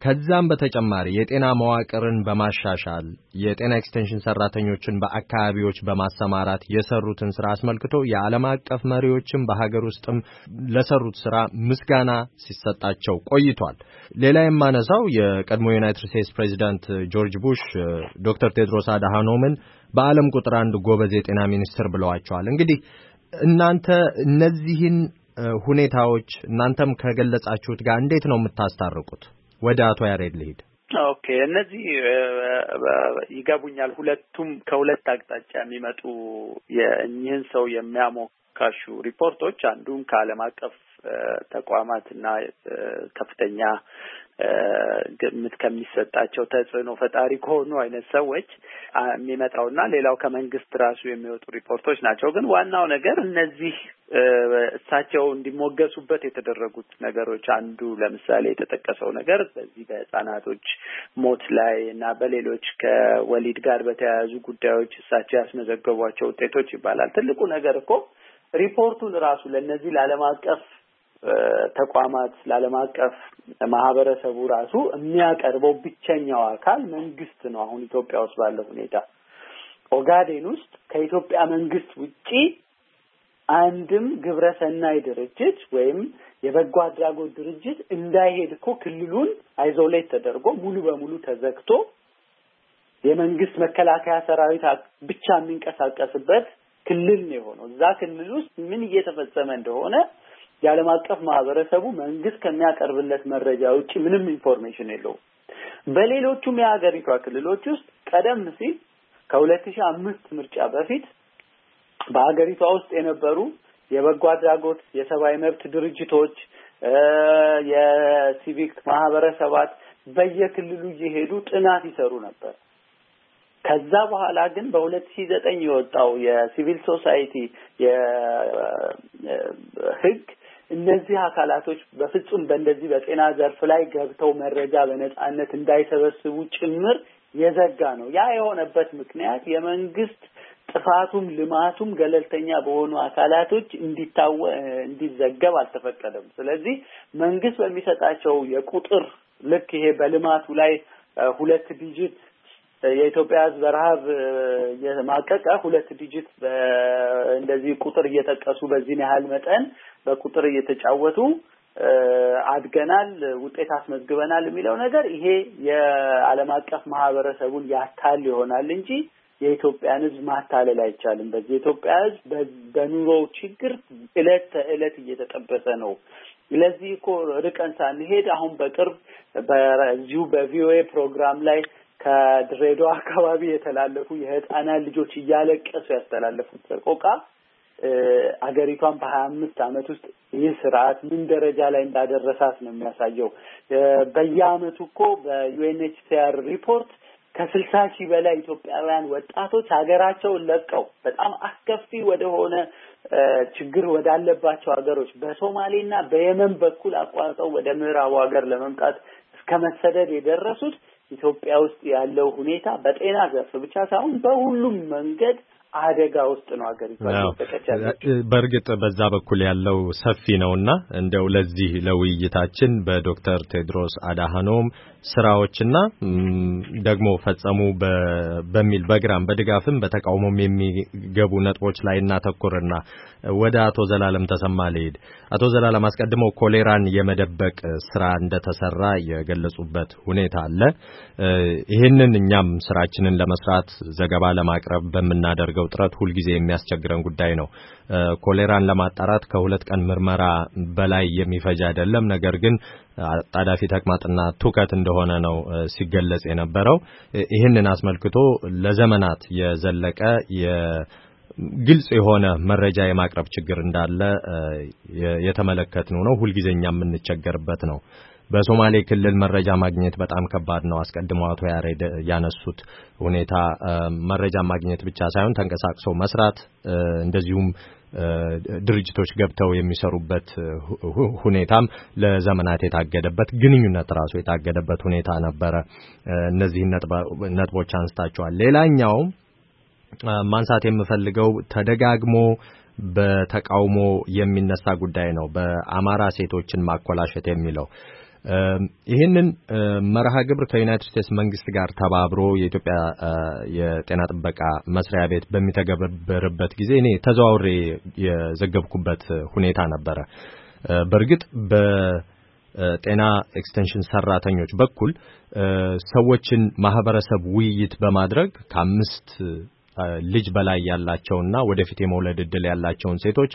ከዛም በተጨማሪ የጤና መዋቅርን በማሻሻል የጤና ኤክስቴንሽን ሰራተኞችን በአካባቢዎች በማሰማራት የሰሩትን ስራ አስመልክቶ የዓለም አቀፍ መሪዎችም በሀገር ውስጥም ለሰሩት ስራ ምስጋና ሲሰጣቸው ቆይቷል። ሌላ የማነሳው የቀድሞ ዩናይትድ ስቴትስ ፕሬዚዳንት ጆርጅ ቡሽ ዶክተር ቴድሮስ አድሃኖምን በዓለም ቁጥር አንድ ጎበዝ የጤና ሚኒስትር ብለዋቸዋል። እንግዲህ እናንተ እነዚህን ሁኔታዎች እናንተም ከገለጻችሁት ጋር እንዴት ነው የምታስታርቁት? ወደ አቶ ያሬድ ልሂድ። ኦኬ፣ እነዚህ ይገቡኛል። ሁለቱም ከሁለት አቅጣጫ የሚመጡ የእኚህን ሰው የሚያሞካሹ ሪፖርቶች አንዱም ከዓለም አቀፍ ተቋማትና ከፍተኛ ግምት ከሚሰጣቸው ተጽዕኖ ፈጣሪ ከሆኑ አይነት ሰዎች የሚመጣውና ሌላው ከመንግስት ራሱ የሚወጡ ሪፖርቶች ናቸው። ግን ዋናው ነገር እነዚህ እሳቸው እንዲሞገሱበት የተደረጉት ነገሮች አንዱ ለምሳሌ የተጠቀሰው ነገር በዚህ በህፃናቶች ሞት ላይ እና በሌሎች ከወሊድ ጋር በተያያዙ ጉዳዮች እሳቸው ያስመዘገቧቸው ውጤቶች ይባላል። ትልቁ ነገር እኮ ሪፖርቱን ራሱ ለነዚህ ለዓለም አቀፍ ተቋማት ለዓለም አቀፍ ማህበረሰቡ ራሱ የሚያቀርበው ብቸኛው አካል መንግስት ነው። አሁን ኢትዮጵያ ውስጥ ባለው ሁኔታ ኦጋዴን ውስጥ ከኢትዮጵያ መንግስት ውጪ አንድም ግብረሰናይ ድርጅት ወይም የበጎ አድራጎት ድርጅት እንዳይሄድ እኮ ክልሉን አይዞሌት ተደርጎ ሙሉ በሙሉ ተዘግቶ የመንግስት መከላከያ ሰራዊት ብቻ የሚንቀሳቀስበት ክልል ነው የሆነው። እዛ ክልል ውስጥ ምን እየተፈጸመ እንደሆነ የዓለም አቀፍ ማህበረሰቡ መንግስት ከሚያቀርብለት መረጃ ውጪ ምንም ኢንፎርሜሽን የለውም። በሌሎቹም የሀገሪቷ ክልሎች ውስጥ ቀደም ሲል ከሁለት ሺህ አምስት ምርጫ በፊት በሀገሪቷ ውስጥ የነበሩ የበጎ አድራጎት የሰብአዊ መብት ድርጅቶች የሲቪክ ማህበረሰባት በየክልሉ እየሄዱ ጥናት ይሰሩ ነበር። ከዛ በኋላ ግን በሁለት ሺህ ዘጠኝ የወጣው የሲቪል ሶሳይቲ የህግ እነዚህ አካላቶች በፍጹም በእንደዚህ በጤና ዘርፍ ላይ ገብተው መረጃ በነጻነት እንዳይሰበስቡ ጭምር የዘጋ ነው። ያ የሆነበት ምክንያት የመንግስት ጥፋቱም ልማቱም ገለልተኛ በሆኑ አካላቶች እንዲታወ እንዲዘገብ አልተፈቀደም። ስለዚህ መንግስት በሚሰጣቸው የቁጥር ልክ ይሄ በልማቱ ላይ ሁለት ዲጂት የኢትዮጵያ ሕዝብ በረሃብ የማቀቀ ሁለት ዲጂት እንደዚህ ቁጥር እየተጠቀሱ በዚህ ያህል መጠን በቁጥር እየተጫወቱ አድገናል ውጤት አስመዝግበናል የሚለው ነገር ይሄ የዓለም አቀፍ ማህበረሰቡን ያታል ይሆናል እንጂ የኢትዮጵያን ሕዝብ ማታለል አይቻልም። በዚህ የኢትዮጵያ ሕዝብ በኑሮ ችግር እለት ተእለት እየተጠበሰ ነው። ስለዚህ እኮ ርቀን ሳንሄድ አሁን በቅርብ በዚሁ በቪኦኤ ፕሮግራም ላይ ከድሬዳዋ አካባቢ የተላለፉ የህፃናት ልጆች እያለቀሱ ያስተላለፉት ሰቆቃ አገሪቷን በሀያ አምስት አመት ውስጥ ይህ ስርዓት ምን ደረጃ ላይ እንዳደረሳት ነው የሚያሳየው። በየአመቱ እኮ በዩኤንኤችሲአር ሪፖርት ከስልሳ ሺህ በላይ ኢትዮጵያውያን ወጣቶች ሀገራቸውን ለቀው በጣም አስከፊ ወደሆነ ችግር ወዳለባቸው ሀገሮች በሶማሌና በየመን በኩል አቋርጠው ወደ ምዕራቡ ሀገር ለመምጣት እስከመሰደድ የደረሱት ኢትዮጵያ ውስጥ ያለው ሁኔታ በጤና ዘርፍ ብቻ ሳይሆን በሁሉም መንገድ አደጋ ውስጥ ነው ሀገሪቷ ያለችው። በእርግጥ በዛ በኩል ያለው ሰፊ ነውና እንደው ለዚህ ለውይይታችን በዶክተር ቴድሮስ አድሃኖም ስራዎችና ደግሞ ፈጸሙ በሚል በግራም በድጋፍም በተቃውሞም የሚገቡ ነጥቦች ላይ እናተኩርና ወደ አቶ ዘላለም ተሰማ ልሄድ። አቶ ዘላለም አስቀድመው ኮሌራን የመደበቅ ስራ እንደተሰራ የገለጹበት ሁኔታ አለ። ይሄንን እኛም ስራችንን ለመስራት ዘገባ ለማቅረብ በመናደርገው ጥረት ሁሉ ጊዜ የሚያስቸግረን ጉዳይ ነው። ኮሌራን ለማጣራት ከሁለት ቀን ምርመራ በላይ የሚፈጅ አይደለም። ነገር ግን አጣዳፊ ተቅማጥና ትውከት እንደሆነ ነው ሲገለጽ የነበረው። ይህንን አስመልክቶ ለዘመናት የዘለቀ የግልጽ የሆነ መረጃ የማቅረብ ችግር እንዳለ የተመለከትነው ነው። ሁሉ ጊዜ እኛም የምንቸገርበት ነው። በሶማሌ ክልል መረጃ ማግኘት በጣም ከባድ ነው። አስቀድመው አቶ ያሬድ ያነሱት ሁኔታ መረጃ ማግኘት ብቻ ሳይሆን ተንቀሳቅሶ መስራት እንደዚሁም ድርጅቶች ገብተው የሚሰሩበት ሁኔታም ለዘመናት የታገደበት ግንኙነት ራሱ የታገደበት ሁኔታ ነበረ። እነዚህ ነጥቦች አንስታቸዋል። ሌላኛው ማንሳት የምፈልገው ተደጋግሞ በተቃውሞ የሚነሳ ጉዳይ ነው። በአማራ ሴቶችን ማኮላሸት የሚለው ይህንን መርሃ ግብር ከዩናይትድ ስቴትስ መንግስት ጋር ተባብሮ የኢትዮጵያ የጤና ጥበቃ መስሪያ ቤት በሚተገበርበት ጊዜ እኔ ተዘዋውሬ የዘገብኩበት ሁኔታ ነበረ። በእርግጥ በጤና ኤክስቴንሽን ሰራተኞች በኩል ሰዎችን ማህበረሰብ ውይይት በማድረግ ከአምስት ልጅ በላይ ያላቸውና ወደፊት የመውለድ እድል ያላቸውን ሴቶች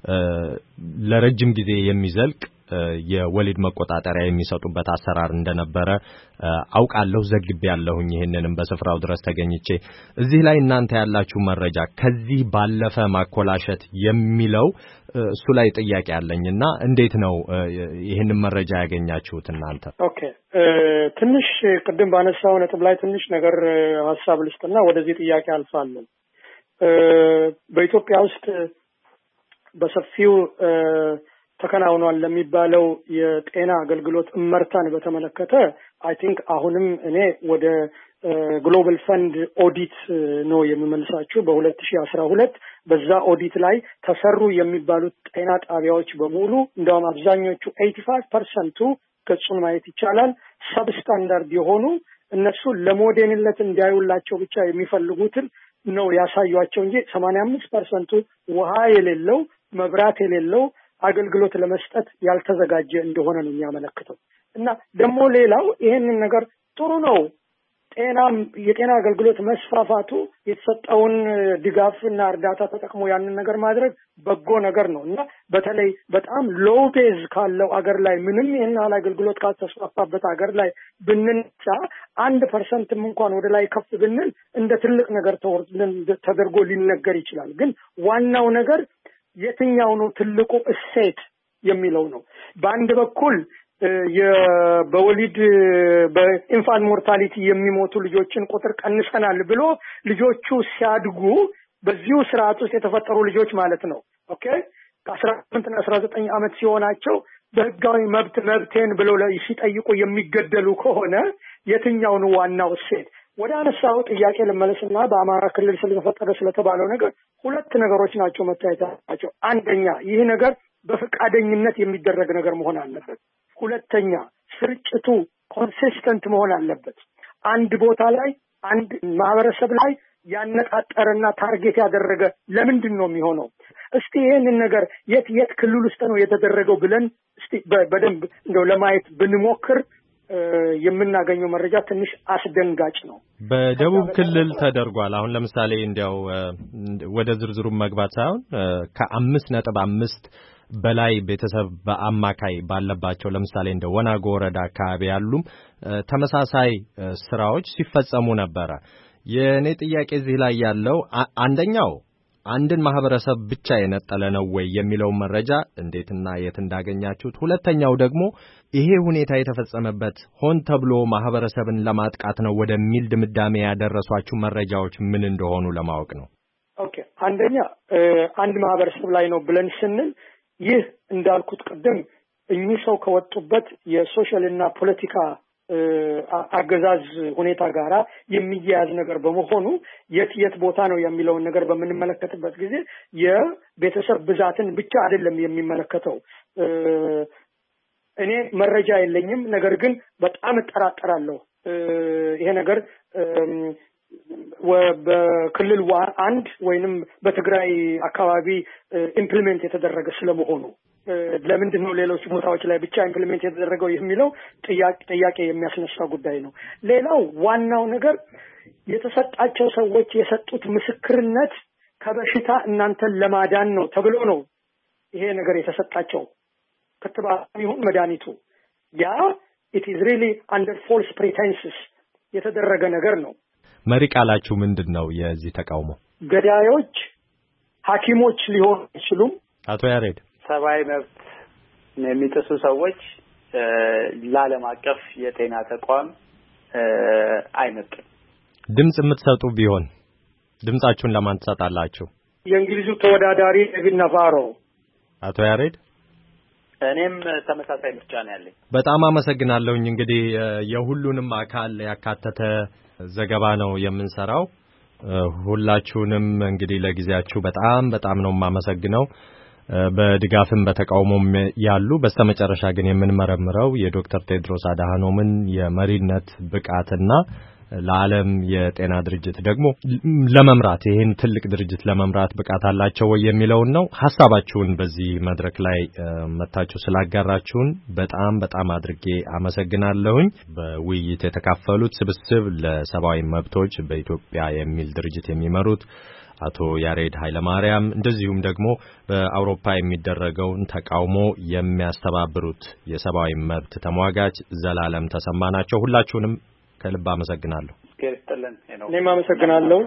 ለረጅም ጊዜ የሚዘልቅ የወሊድ መቆጣጠሪያ የሚሰጡበት አሰራር እንደነበረ አውቃለሁ፣ ዘግቤያለሁኝ። ይሄንንም በስፍራው ድረስ ተገኝቼ እዚህ ላይ እናንተ ያላችሁ መረጃ ከዚህ ባለፈ ማኮላሸት የሚለው እሱ ላይ ጥያቄ አለኝና እንዴት ነው ይሄንን መረጃ ያገኛችሁት እናንተ? ኦኬ ትንሽ ቅድም ባነሳው ነጥብ ላይ ትንሽ ነገር ሐሳብ ልስጥና ወደዚህ ጥያቄ አልፋለሁ። በኢትዮጵያ ውስጥ በሰፊው ተከናውኗል ለሚባለው የጤና አገልግሎት እመርታን በተመለከተ አይ ቲንክ አሁንም እኔ ወደ ግሎባል ፈንድ ኦዲት ነው የሚመልሳችሁ። በሁለት ሺህ አስራ ሁለት በዛ ኦዲት ላይ ተሰሩ የሚባሉት ጤና ጣቢያዎች በሙሉ እንደውም አብዛኞቹ eighty-five percent ገጹን ማየት ይቻላል ሰብስታንዳርድ የሆኑ እነሱ ለሞዴልነት እንዲያዩላቸው ብቻ የሚፈልጉትን ነው ያሳዩአቸው እንጂ eighty-five percent ውሃ የሌለው መብራት የሌለው አገልግሎት ለመስጠት ያልተዘጋጀ እንደሆነ ነው የሚያመለክተው። እና ደግሞ ሌላው ይሄንን ነገር ጥሩ ነው ጤናም የጤና አገልግሎት መስፋፋቱ የተሰጠውን ድጋፍና እርዳታ ተጠቅሞ ያንን ነገር ማድረግ በጎ ነገር ነው እና በተለይ በጣም ሎው ቤዝ ካለው አገር ላይ ምንም ይሄን አገልግሎት ካልተስፋፋበት አገር ላይ ብንነሳ አንድ ፐርሰንትም እንኳን ወደ ላይ ከፍ ብንል እንደ ትልቅ ነገር ተደርጎ ሊነገር ይችላል። ግን ዋናው ነገር የትኛው ነው ትልቁ እሴት የሚለው ነው። በአንድ በኩል የበወሊድ በኢንፋንት ሞርታሊቲ የሚሞቱ ልጆችን ቁጥር ቀንሰናል ብሎ ልጆቹ ሲያድጉ በዚሁ ስርዓት ውስጥ የተፈጠሩ ልጆች ማለት ነው ኦኬ ከአስራ ስምንት እና አስራ ዘጠኝ ዓመት ሲሆናቸው በህጋዊ መብት መብቴን ብለው ሲጠይቁ የሚገደሉ ከሆነ የትኛው ነው ዋናው እሴት? ወደ አነሳው ጥያቄ ለመለስና በአማራ ክልል ስለተፈጠረ ስለተባለው ነገር ሁለት ነገሮች ናቸው መታየት ያለባቸው። አንደኛ ይህ ነገር በፈቃደኝነት የሚደረግ ነገር መሆን አለበት። ሁለተኛ ስርጭቱ ኮንሲስተንት መሆን አለበት። አንድ ቦታ ላይ አንድ ማህበረሰብ ላይ ያነጣጠረና ታርጌት ያደረገ ለምንድን ነው የሚሆነው? እስቲ ይሄንን ነገር የት የት ክልል ውስጥ ነው የተደረገው ብለን እስቲ በደንብ እንደው ለማየት ብንሞክር የምናገኘው መረጃ ትንሽ አስደንጋጭ ነው። በደቡብ ክልል ተደርጓል። አሁን ለምሳሌ እንዲያው ወደ ዝርዝሩ መግባት ሳይሆን ከአምስት ነጥብ አምስት በላይ ቤተሰብ በአማካይ ባለባቸው ለምሳሌ እንደ ወናጎ ወረዳ አካባቢ ያሉም ተመሳሳይ ስራዎች ሲፈጸሙ ነበረ። የኔ ጥያቄ እዚህ ላይ ያለው አንደኛው አንድን ማህበረሰብ ብቻ የነጠለ ነው ወይ የሚለው መረጃ እንዴትና የት እንዳገኛችሁት፣ ሁለተኛው ደግሞ ይሄ ሁኔታ የተፈጸመበት ሆን ተብሎ ማህበረሰብን ለማጥቃት ነው ወደሚል ድምዳሜ ያደረሷችሁ መረጃዎች ምን እንደሆኑ ለማወቅ ነው። ኦኬ አንደኛ አንድ ማህበረሰብ ላይ ነው ብለን ስንል ይህ እንዳልኩት ቀደም እኚህ ሰው ከወጡበት የሶሻልና ፖለቲካ አገዛዝ ሁኔታ ጋራ የሚያያዝ ነገር በመሆኑ የት የት ቦታ ነው የሚለውን ነገር በምንመለከትበት ጊዜ የቤተሰብ ብዛትን ብቻ አይደለም የሚመለከተው። እኔ መረጃ የለኝም፣ ነገር ግን በጣም እጠራጠራለሁ ይሄ ነገር በክልል አንድ ወይንም በትግራይ አካባቢ ኢምፕሊሜንት የተደረገ ስለመሆኑ ለምንድን ነው ሌሎች ቦታዎች ላይ ብቻ ኢምፕሊሜንት የተደረገው የሚለው ጥያቄ ጥያቄ የሚያስነሳ ጉዳይ ነው። ሌላው ዋናው ነገር የተሰጣቸው ሰዎች የሰጡት ምስክርነት ከበሽታ እናንተን ለማዳን ነው ተብሎ ነው ይሄ ነገር የተሰጣቸው ክትባት ይሁን መድኃኒቱ ያ it is really under false pretenses የተደረገ ነገር ነው። መሪ ቃላችሁ ምንድነው የዚህ ተቃውሞ? ገዳዮች ሐኪሞች ሊሆኑ ይችላሉ። አቶ ያሬድ ሰብአዊ መብት የሚጥሱ ሰዎች ለዓለም አቀፍ የጤና ተቋም አይመጡም። ድምጽ የምትሰጡ ቢሆን ድምጻችሁን ለማን ትሰጣላችሁ? የእንግሊዙ ተወዳዳሪ ዴቪድ ናቫሮ። አቶ ያሬድ እኔም ተመሳሳይ ምርጫ ነው ያለኝ። በጣም አመሰግናለሁኝ። እንግዲህ የሁሉንም አካል ያካተተ ዘገባ ነው የምንሰራው። ሁላችሁንም እንግዲህ ለጊዜያችሁ በጣም በጣም ነው የማመሰግነው። በድጋፍም በተቃውሞም ያሉ በስተመጨረሻ ግን የምንመረምረው የዶክተር ቴድሮስ አድሃኖምን የመሪነት ብቃትና ለዓለም የጤና ድርጅት ደግሞ ለመምራት ይሄን ትልቅ ድርጅት ለመምራት ብቃት አላቸው ወይ የሚለውን ነው። ሐሳባችሁን በዚህ መድረክ ላይ መታችሁ ስላጋራችሁን በጣም በጣም አድርጌ አመሰግናለሁኝ። በውይይት የተካፈሉት ስብስብ ለሰብአዊ መብቶች በኢትዮጵያ የሚል ድርጅት የሚመሩት አቶ ያሬድ ኃይለማርያም እንደዚሁም ደግሞ በአውሮፓ የሚደረገውን ተቃውሞ የሚያስተባብሩት የሰብአዊ መብት ተሟጋች ዘላለም ተሰማ ናቸው። ሁላችሁንም ከልብ አመሰግናለሁ። እኔም አመሰግናለሁ።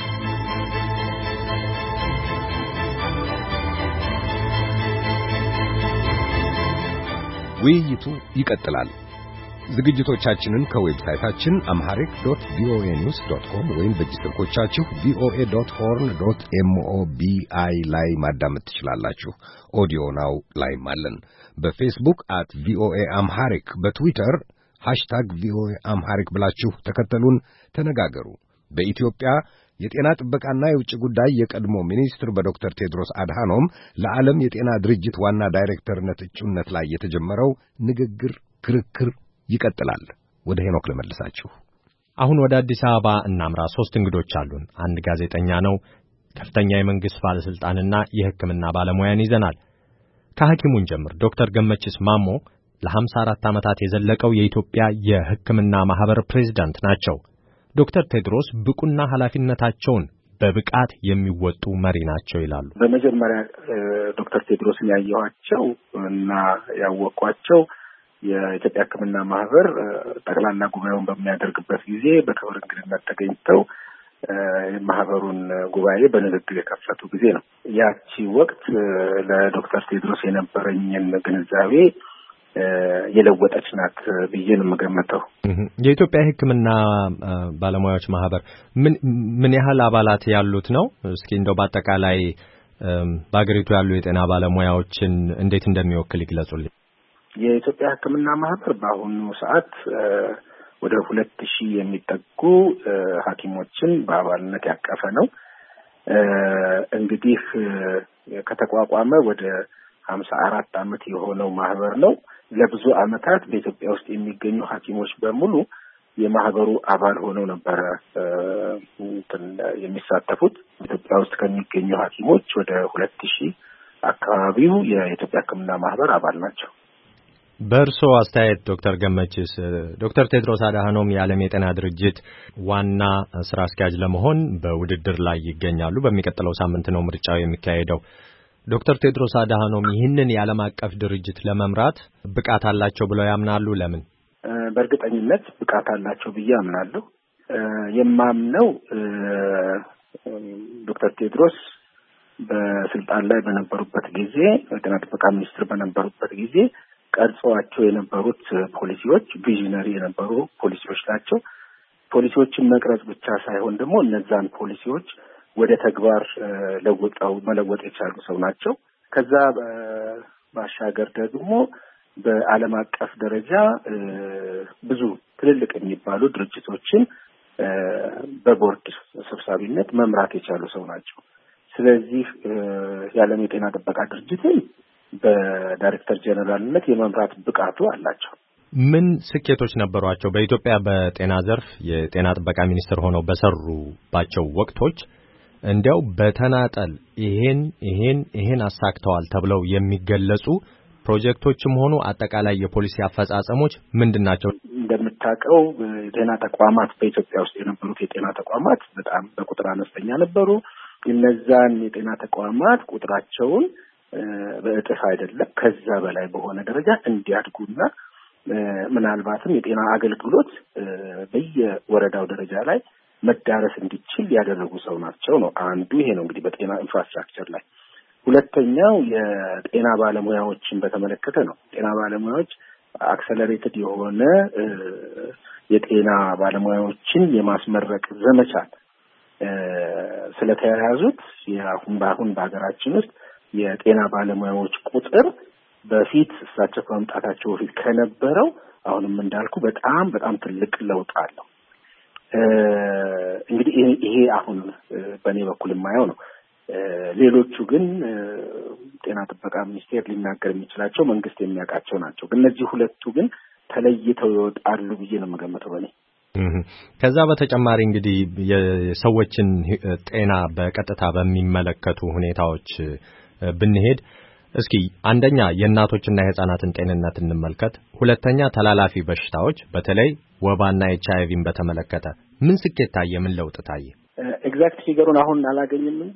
ውይይቱ ይቀጥላል። ዝግጅቶቻችንን ከዌብሳይታችን አምሃሪክ ዶት ቪኦኤ ኒውስ ዶት ኮም ወይም በእጅ ስልኮቻችሁ ቪኦኤ ዶት ሆርን ዶት ኤምኦቢአይ ላይ ማዳመጥ ትችላላችሁ። ኦዲዮ ናው ላይም አለን። በፌስቡክ አት ቪኦኤ አምሃሪክ፣ በትዊተር ሃሽታግ ቪኦኤ አምሃሪክ ብላችሁ ተከተሉን፣ ተነጋገሩ። በኢትዮጵያ የጤና ጥበቃና የውጭ ጉዳይ የቀድሞ ሚኒስትር በዶክተር ቴድሮስ አድሃኖም ለዓለም የጤና ድርጅት ዋና ዳይሬክተርነት እጩነት ላይ የተጀመረው ንግግር፣ ክርክር ይቀጥላል። ወደ ሄኖክ ለመልሳችሁ። አሁን ወደ አዲስ አበባ እናምራ። ሶስት እንግዶች አሉን። አንድ ጋዜጠኛ ነው፣ ከፍተኛ የመንግስት ባለስልጣንና የሕክምና ባለሙያን ይዘናል። ከሐኪሙን ጀምር። ዶክተር ገመችስ ማሞ ለሀምሳ አራት ዓመታት የዘለቀው የኢትዮጵያ የሕክምና ማህበር ፕሬዝዳንት ናቸው። ዶክተር ቴድሮስ ብቁና ኃላፊነታቸውን በብቃት የሚወጡ መሪ ናቸው ይላሉ። በመጀመሪያ ዶክተር ቴድሮስን ያየኋቸው እና ያወቅኳቸው የኢትዮጵያ ሕክምና ማህበር ጠቅላላ ጉባኤውን በሚያደርግበት ጊዜ በክብር እንግድነት ተገኝተው ማህበሩን ጉባኤ በንግግር የከፈቱ ጊዜ ነው። ያቺ ወቅት ለዶክተር ቴድሮስ የነበረኝን ግንዛቤ የለወጠች ናት ብዬ ነው የምገምተው። የኢትዮጵያ ሕክምና ባለሙያዎች ማህበር ምን ምን ያህል አባላት ያሉት ነው? እስኪ እንደው በአጠቃላይ በአገሪቱ ያሉ የጤና ባለሙያዎችን እንዴት እንደሚወክል ይግለጹልኝ። የኢትዮጵያ ሕክምና ማህበር በአሁኑ ሰዓት ወደ ሁለት ሺህ የሚጠጉ ሐኪሞችን በአባልነት ያቀፈ ነው። እንግዲህ ከተቋቋመ ወደ ሀምሳ አራት ዓመት የሆነው ማህበር ነው። ለብዙ ዓመታት በኢትዮጵያ ውስጥ የሚገኙ ሐኪሞች በሙሉ የማህበሩ አባል ሆነው ነበረ የሚሳተፉት። ኢትዮጵያ ውስጥ ከሚገኙ ሐኪሞች ወደ ሁለት ሺህ አካባቢው የኢትዮጵያ ሕክምና ማህበር አባል ናቸው። በእርሶ አስተያየት ዶክተር ገመችስ ዶክተር ቴድሮስ አድሃኖም የዓለም የጤና ድርጅት ዋና ስራ አስኪያጅ ለመሆን በውድድር ላይ ይገኛሉ። በሚቀጥለው ሳምንት ነው ምርጫው የሚካሄደው። ዶክተር ቴድሮስ አድሃኖም ይህንን የዓለም አቀፍ ድርጅት ለመምራት ብቃት አላቸው ብለው ያምናሉ? ለምን? በእርግጠኝነት ብቃት አላቸው ብዬ አምናለሁ። የማምነው ዶክተር ቴድሮስ በስልጣን ላይ በነበሩበት ጊዜ የጤና ጥበቃ ሚኒስትር በነበሩበት ጊዜ ቀርጸዋቸው የነበሩት ፖሊሲዎች ቪዥነሪ የነበሩ ፖሊሲዎች ናቸው። ፖሊሲዎችን መቅረጽ ብቻ ሳይሆን ደግሞ እነዛን ፖሊሲዎች ወደ ተግባር ለውጠው መለወጥ የቻሉ ሰው ናቸው። ከዛ ባሻገር ደግሞ በዓለም አቀፍ ደረጃ ብዙ ትልልቅ የሚባሉ ድርጅቶችን በቦርድ ሰብሳቢነት መምራት የቻሉ ሰው ናቸው። ስለዚህ የዓለም የጤና ጥበቃ ድርጅትን በዳይሬክተር ጀነራልነት የመምራት ብቃቱ አላቸው። ምን ስኬቶች ነበሯቸው? በኢትዮጵያ በጤና ዘርፍ የጤና ጥበቃ ሚኒስትር ሆነው በሰሩባቸው ወቅቶች እንዲያው በተናጠል ይሄን ይሄን ይሄን አሳክተዋል ተብለው የሚገለጹ ፕሮጀክቶችም ሆኑ አጠቃላይ የፖሊሲ አፈጻጸሞች ምንድናቸው? እንደምታውቀው የጤና ተቋማት በኢትዮጵያ ውስጥ የነበሩት የጤና ተቋማት በጣም በቁጥር አነስተኛ ነበሩ። እነዛን የጤና ተቋማት ቁጥራቸውን በእጥፍ አይደለም ከዛ በላይ በሆነ ደረጃ እንዲያድጉና ምናልባትም የጤና አገልግሎት በየወረዳው ደረጃ ላይ መዳረስ እንዲችል ያደረጉ ሰው ናቸው ነው አንዱ። ይሄ ነው እንግዲህ በጤና ኢንፍራስትራክቸር ላይ። ሁለተኛው የጤና ባለሙያዎችን በተመለከተ ነው። ጤና ባለሙያዎች አክሰለሬትድ የሆነ የጤና ባለሙያዎችን የማስመረቅ ዘመቻ ስለተያያዙት የአሁን በአሁን በሀገራችን ውስጥ የጤና ባለሙያዎች ቁጥር በፊት እሳቸው ከመምጣታቸው በፊት ከነበረው አሁንም እንዳልኩ በጣም በጣም ትልቅ ለውጥ አለው። እንግዲህ ይሄ አሁን በእኔ በኩል የማየው ነው። ሌሎቹ ግን ጤና ጥበቃ ሚኒስቴር ሊናገር የሚችላቸው መንግስት የሚያውቃቸው ናቸው። ግን እነዚህ ሁለቱ ግን ተለይተው ይወጣሉ ብዬ ነው የምገምተው እኔ። ከዛ በተጨማሪ እንግዲህ የሰዎችን ጤና በቀጥታ በሚመለከቱ ሁኔታዎች ብንሄድ እስኪ አንደኛ የእናቶችና የህፃናትን ጤንነት እንመልከት። ሁለተኛ ተላላፊ በሽታዎች በተለይ ወባና ኤች አይ ቪን በተመለከተ ምን ስኬት ታየ? ምን ለውጥ ታየ? ኤግዛክት ፊገሩን አሁን አላገኝም እንጂ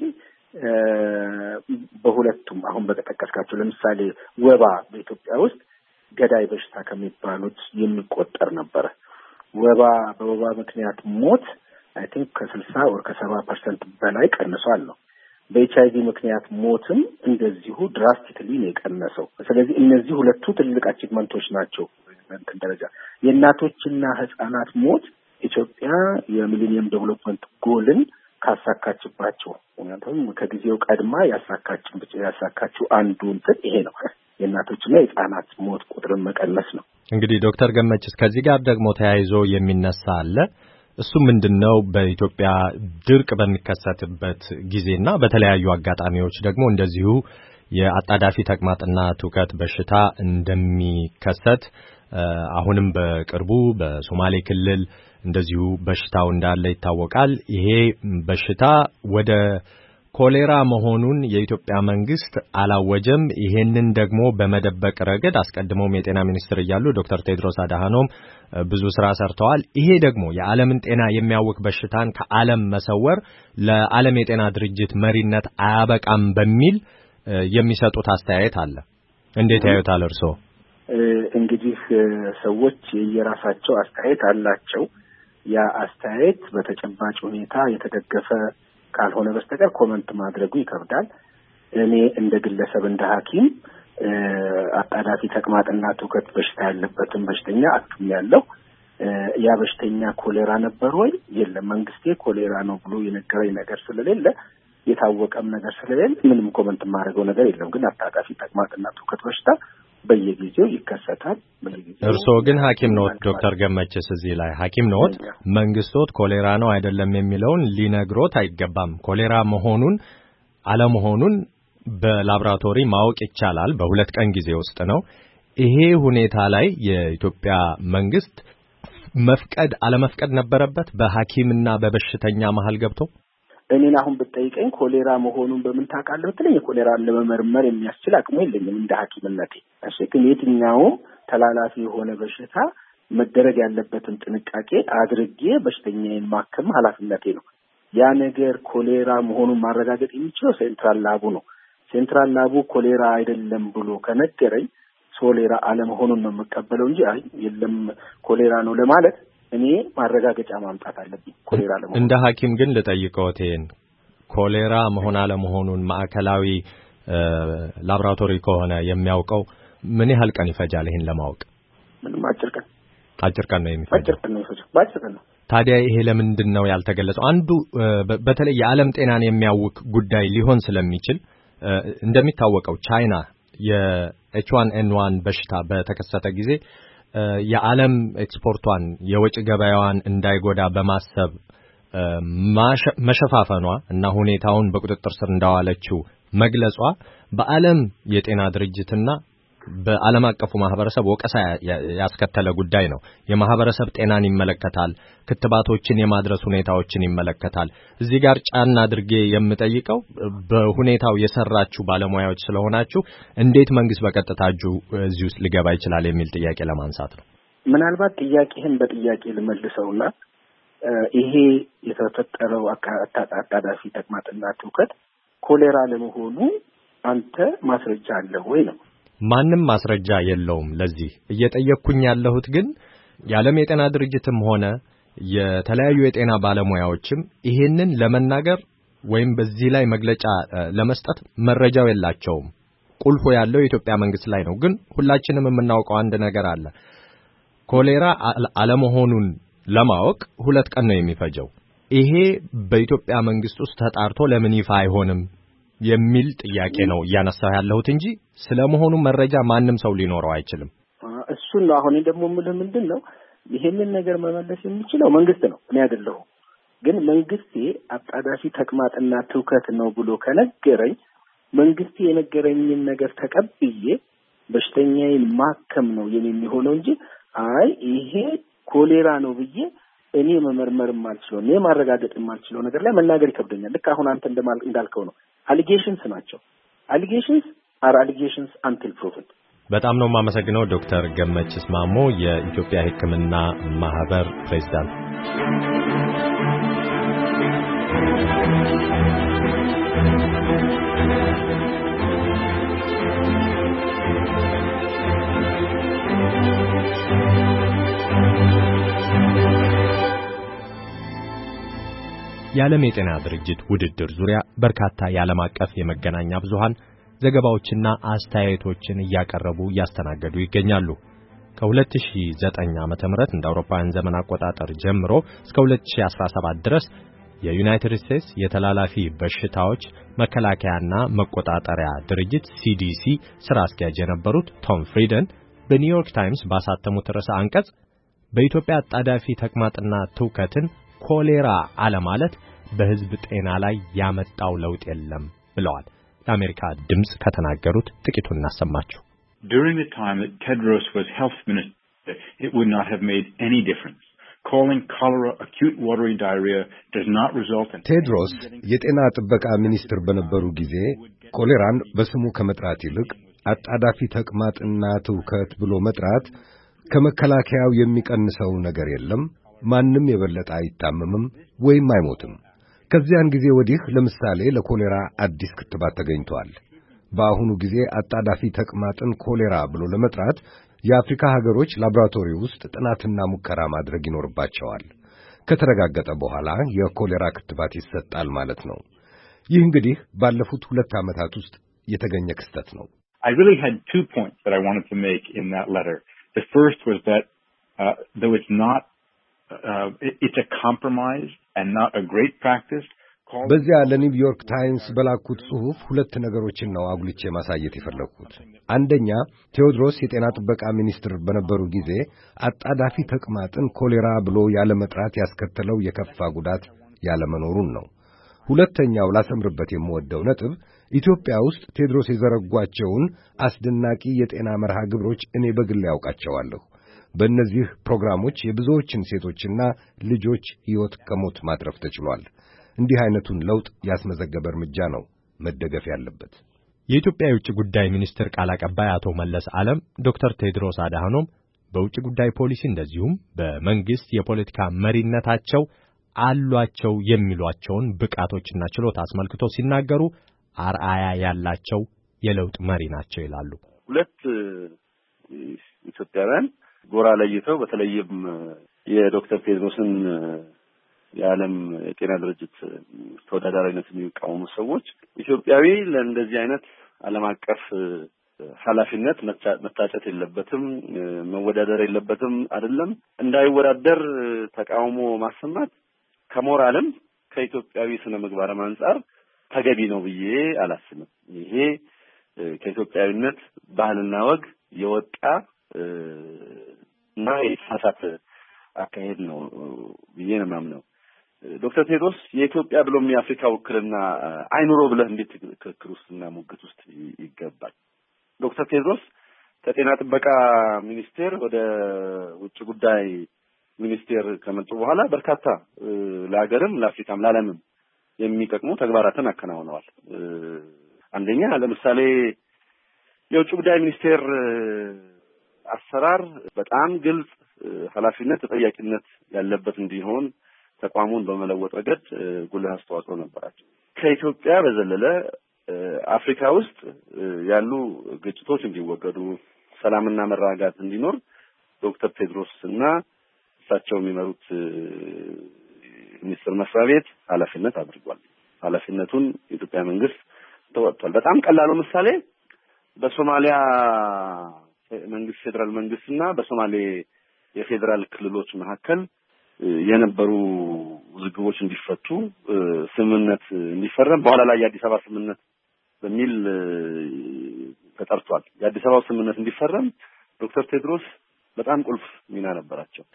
በሁለቱም አሁን በተጠቀስካቸው ለምሳሌ ወባ በኢትዮጵያ ውስጥ ገዳይ በሽታ ከሚባሉት የሚቆጠር ነበረ። ወባ በወባ ምክንያት ሞት አይ ቲንክ ከስልሳ ወር ከሰባ ፐርሰንት በላይ ቀንሷል ነው። በኤች አይ ቪ ምክንያት ሞትም እንደዚሁ ድራስቲክሊ ነው የቀነሰው። ስለዚህ እነዚህ ሁለቱ ትልቅ አቺቭመንቶች ናቸው። በእንትን ደረጃ የእናቶችና ህፃናት ሞት ኢትዮጵያ የሚሊኒየም ዴቨሎፕመንት ጎልን ካሳካችባቸው ምክንያቱም ከጊዜው ቀድማ ያሳካችን ብቻ ያሳካችው አንዱ እንትን ይሄ ነው። የእናቶችና የህፃናት ሞት ቁጥርን መቀነስ ነው። እንግዲህ ዶክተር ገመችስ ከዚህ ጋር ደግሞ ተያይዞ የሚነሳ አለ። እሱ ምንድነው? በኢትዮጵያ ድርቅ በሚከሰትበት ጊዜና በተለያዩ አጋጣሚዎች ደግሞ እንደዚሁ የአጣዳፊ ተቅማጥና ትውከት በሽታ እንደሚከሰት አሁንም በቅርቡ በሶማሌ ክልል እንደዚሁ በሽታው እንዳለ ይታወቃል። ይሄ በሽታ ወደ ኮሌራ መሆኑን የኢትዮጵያ መንግስት አላወጀም። ይሄንን ደግሞ በመደበቅ ረገድ አስቀድሞም የጤና ሚኒስትር እያሉ ዶክተር ቴድሮስ አድሃኖም ብዙ ስራ ሰርተዋል። ይሄ ደግሞ የዓለምን ጤና የሚያውክ በሽታን ከዓለም መሰወር ለዓለም የጤና ድርጅት መሪነት አያበቃም በሚል የሚሰጡት አስተያየት አለ። እንዴት ያዩታል እርስዎ? እንግዲህ ሰዎች የራሳቸው አስተያየት አላቸው። ያ አስተያየት በተጨባጭ ሁኔታ የተደገፈ ካልሆነ በስተቀር ኮመንት ማድረጉ ይከብዳል። እኔ እንደ ግለሰብ እንደ ሐኪም አጣዳፊ ተቅማጥና ትውከት በሽታ ያለበትን በሽተኛ አክም ያለው ያ በሽተኛ ኮሌራ ነበር ወይ የለም መንግስቴ ኮሌራ ነው ብሎ የነገረኝ ነገር ስለሌለ የታወቀም ነገር ስለሌለ ምንም ኮመንት ማድረገው ነገር የለም። ግን አጣዳፊ ተቅማጥና ትውከት በሽታ በየጊዜው ይከሰታል። በየጊዜው እርስዎ ግን ሐኪም ነው ዶክተር ገመችስ እዚህ ላይ ሐኪም ነው መንግስቶት ኮሌራ ነው አይደለም የሚለውን ሊነግሮት አይገባም። ኮሌራ መሆኑን አለመሆኑን በላብራቶሪ ማወቅ ይቻላል። በሁለት ቀን ጊዜ ውስጥ ነው። ይሄ ሁኔታ ላይ የኢትዮጵያ መንግስት መፍቀድ አለመፍቀድ ነበረበት በሐኪምና በበሽተኛ መሃል ገብቶ። እኔን አሁን ብትጠይቀኝ ኮሌራ መሆኑን በምን ታውቃለህ ብትለኝ ኮሌራን ለመመርመር የሚያስችል አቅሙ የለኝም እንደ ሐኪምነቴ። እሺ ግን የትኛው ተላላፊ የሆነ በሽታ መደረግ ያለበትን ጥንቃቄ አድርጌ በሽተኛዬን ማከም ኃላፊነቴ ነው። ያ ነገር ኮሌራ መሆኑን ማረጋገጥ የሚችለው ሴንትራል ላቡ ነው። ሴንትራል ላቡ ኮሌራ አይደለም ብሎ ከነገረኝ ኮሌራ አለመሆኑን ነው የምቀበለው እንጂ አይ የለም ኮሌራ ነው ለማለት እኔ ማረጋገጫ ማምጣት አለብኝ ኮሌራ ለመሆኑ። እንደ ሐኪም ግን ልጠይቀዎት ይሄን ኮሌራ መሆን አለመሆኑን ማዕከላዊ ላብራቶሪ ከሆነ የሚያውቀው ምን ያህል ቀን ይፈጃል ይሄን ለማወቅ? ምንም አጭር ቀን አጭር ቀን ነው የሚፈጀው። አጭር ቀን ነው የሚፈጀው። ባጭር ቀን ነው። ታዲያ ይሄ ለምንድን ነው ያልተገለጸው? አንዱ በተለይ የዓለም ጤናን የሚያውክ ጉዳይ ሊሆን ስለሚችል እንደሚታወቀው ቻይና የኤች ዋን ኤን ዋን በሽታ በተከሰተ ጊዜ የዓለም ኤክስፖርቷን የወጪ ገበያዋን እንዳይጎዳ በማሰብ መሸፋፈኗ እና ሁኔታውን በቁጥጥር ስር እንዳዋለችው መግለጿ በዓለም የጤና ድርጅትና በዓለም አቀፉ ማህበረሰብ ወቀሳ ያስከተለ ጉዳይ ነው። የማህበረሰብ ጤናን ይመለከታል፣ ክትባቶችን የማድረስ ሁኔታዎችን ይመለከታል። እዚህ ጋር ጫና አድርጌ የምጠይቀው በሁኔታው የሰራችሁ ባለሙያዎች ስለሆናችሁ እንዴት መንግስት በቀጥታ እጁ እዚህ ውስጥ ሊገባ ይችላል የሚል ጥያቄ ለማንሳት ነው። ምናልባት ጥያቄህን በጥያቄ ልመልሰውና ይሄ የተፈጠረው አጣዳፊ ተቅማጥና ትውከት ኮሌራ ለመሆኑ አንተ ማስረጃ አለ ወይ ነው? ማንም ማስረጃ የለውም። ለዚህ እየጠየቅኩኝ ያለሁት ግን የዓለም የጤና ድርጅትም ሆነ የተለያዩ የጤና ባለሙያዎችም ይሄንን ለመናገር ወይም በዚህ ላይ መግለጫ ለመስጠት መረጃው የላቸውም። ቁልፉ ያለው የኢትዮጵያ መንግስት ላይ ነው። ግን ሁላችንም የምናውቀው አንድ ነገር አለ። ኮሌራ አለመሆኑን ለማወቅ ሁለት ቀን ነው የሚፈጀው። ይሄ በኢትዮጵያ መንግስት ውስጥ ተጣርቶ ለምን ይፋ አይሆንም የሚል ጥያቄ ነው እያነሳሁ ያለሁት እንጂ ስለመሆኑ መረጃ ማንም ሰው ሊኖረው አይችልም። እሱን ነው አሁን ደግሞ የምልህ ምንድን ነው ይሄንን ነገር መመለስ የሚችለው መንግስት ነው፣ እኔ አይደለሁም። ግን መንግስቴ አጣዳፊ ተቅማጥና ትውከት ነው ብሎ ከነገረኝ መንግስት የነገረኝን ነገር ተቀብዬ በሽተኛዬን ማከም ነው የሚሆነው እንጂ አይ ይሄ ኮሌራ ነው ብዬ እኔ መመርመር ማልችለው እኔ ማረጋገጥ ማልችለው ነገር ላይ መናገር ይከብደኛል። ልክ አሁን አንተ እንደማል እንዳልከው ነው። አሊጌሽንስ ናቸው። አሊጌሽንስ አር አሊጌሽንስ አንቲል ፕሩቭድ። በጣም ነው የማመሰግነው ዶክተር ገመችስ ማሞ የኢትዮጵያ ሕክምና ማህበር ፕሬዝዳንት። የዓለም የጤና ድርጅት ውድድር ዙሪያ በርካታ የዓለም አቀፍ የመገናኛ ብዙሃን ዘገባዎችና አስተያየቶችን እያቀረቡ እያስተናገዱ ይገኛሉ። ከ2009 ዓመተ ምህረት እንደ አውሮፓውያን ዘመን አቆጣጠር ጀምሮ እስከ ሁለት ሺህ አስራ ሰባት ድረስ የዩናይትድ ስቴትስ የተላላፊ በሽታዎች መከላከያና መቆጣጠሪያ ድርጅት ሲዲሲ ስራ አስኪያጅ የነበሩት ቶም ፍሪደን በኒውዮርክ ታይምስ ባሳተሙት ርዕሰ አንቀጽ በኢትዮጵያ አጣዳፊ ተቅማጥና ትውከትን ኮሌራ አለማለት በሕዝብ ጤና ላይ ያመጣው ለውጥ የለም ብለዋል። ለአሜሪካ ድምጽ ከተናገሩት ጥቂቱን እናሰማችሁ። During the time that Tedros was health minister, it would not have made any difference. Calling cholera acute watery diarrhea does not result in ቴድሮስ የጤና ጥበቃ ሚኒስትር በነበሩ ጊዜ ኮሌራን በስሙ ከመጥራት ይልቅ አጣዳፊ ተቅማጥና ትውከት ብሎ መጥራት ከመከላከያው የሚቀንሰው ነገር የለም። ማንም የበለጠ አይታመምም ወይም አይሞትም። ከዚያን ጊዜ ወዲህ ለምሳሌ ለኮሌራ አዲስ ክትባት ተገኝቷል። በአሁኑ ጊዜ አጣዳፊ ተቅማጥን ኮሌራ ብሎ ለመጥራት የአፍሪካ ሀገሮች ላቦራቶሪ ውስጥ ጥናትና ሙከራ ማድረግ ይኖርባቸዋል። ከተረጋገጠ በኋላ የኮሌራ ክትባት ይሰጣል ማለት ነው። ይህ እንግዲህ ባለፉት ሁለት ዓመታት ውስጥ የተገኘ ክስተት ነው። I really had two points that I wanted to make in that letter. The first was that uh, though it's not Uh, it, it's a compromise and not a great practice. በዚያ ለኒውዮርክ ታይምስ በላኩት ጽሑፍ ሁለት ነገሮችን ነው አጉልቼ ማሳየት የፈለኩት። አንደኛ ቴዎድሮስ የጤና ጥበቃ ሚኒስትር በነበሩ ጊዜ አጣዳፊ ተቅማጥን ኮሌራ ብሎ ያለ መጥራት ያስከተለው የከፋ ጉዳት ያለ መኖሩን ነው። ሁለተኛው ላሰምርበት የምወደው ነጥብ ኢትዮጵያ ውስጥ ቴዎድሮስ የዘረጓቸውን አስደናቂ የጤና መርሃ ግብሮች እኔ በግል ያውቃቸዋለሁ። በእነዚህ ፕሮግራሞች የብዙዎችን ሴቶችና ልጆች ሕይወት ከሞት ማትረፍ ተችሏል። እንዲህ አይነቱን ለውጥ ያስመዘገበ እርምጃ ነው መደገፍ ያለበት። የኢትዮጵያ የውጭ ጉዳይ ሚኒስትር ቃል አቀባይ አቶ መለስ ዓለም ዶክተር ቴድሮስ አድሃኖም በውጭ ጉዳይ ፖሊሲ እንደዚሁም በመንግስት የፖለቲካ መሪነታቸው አሏቸው የሚሏቸውን ብቃቶችና ችሎታ አስመልክቶ ሲናገሩ አርአያ ያላቸው የለውጥ መሪ ናቸው ይላሉ። ሁለት ኢትዮጵያውያን ጎራ ለይተው በተለይም የዶክተር ቴድሮስን የዓለም የጤና ድርጅት ተወዳዳሪነት የሚቃወሙ ሰዎች ኢትዮጵያዊ ለእንደዚህ አይነት ዓለም አቀፍ ኃላፊነት መታጨት የለበትም፣ መወዳደር የለበትም አይደለም። እንዳይወዳደር ተቃውሞ ማሰማት ከሞራልም ከኢትዮጵያዊ ስነ ምግባርም አንፃር ተገቢ ነው ብዬ አላስብም። ይሄ ከኢትዮጵያዊነት ባህልና ወግ የወጣ እና የተሳሳተ አካሄድ ነው ብዬ ነው የማምነው። ዶክተር ቴድሮስ የኢትዮጵያ ብሎም የአፍሪካ ውክልና አይኑሮ ብለህ እንዴት ክርክር ውስጥና ሙግት ውስጥ ይገባል? ዶክተር ቴድሮስ ከጤና ጥበቃ ሚኒስቴር ወደ ውጭ ጉዳይ ሚኒስቴር ከመጡ በኋላ በርካታ ለሀገርም ለአፍሪካም ለዓለምም የሚጠቅሙ ተግባራትን አከናውነዋል። አንደኛ ለምሳሌ የውጭ ጉዳይ ሚኒስቴር አሰራር በጣም ግልጽ፣ ኃላፊነት ተጠያቂነት ያለበት እንዲሆን ተቋሙን በመለወጥ ረገድ ጉልህ አስተዋጽኦ ነበራቸው። ከኢትዮጵያ በዘለለ አፍሪካ ውስጥ ያሉ ግጭቶች እንዲወገዱ፣ ሰላምና መረጋጋት እንዲኖር ዶክተር ቴድሮስ እና እሳቸው የሚመሩት ሚኒስቴር መስሪያ ቤት ኃላፊነት አድርጓል። ኃላፊነቱን የኢትዮጵያ መንግስት ተወጥቷል። በጣም ቀላሉ ምሳሌ በሶማሊያ መንግስት ፌደራል መንግስትና በሶማሌ የፌደራል ክልሎች መካከል የነበሩ ውዝግቦች እንዲፈቱ ስምምነት እንዲፈረም በኋላ ላይ የአዲስ አበባ ስምምነት በሚል ተጠርቷል። የአዲስ አበባ ስምምነት እንዲፈረም ዶክተር ቴድሮስ በጣም ቁልፍ ሚና ነበራቸው።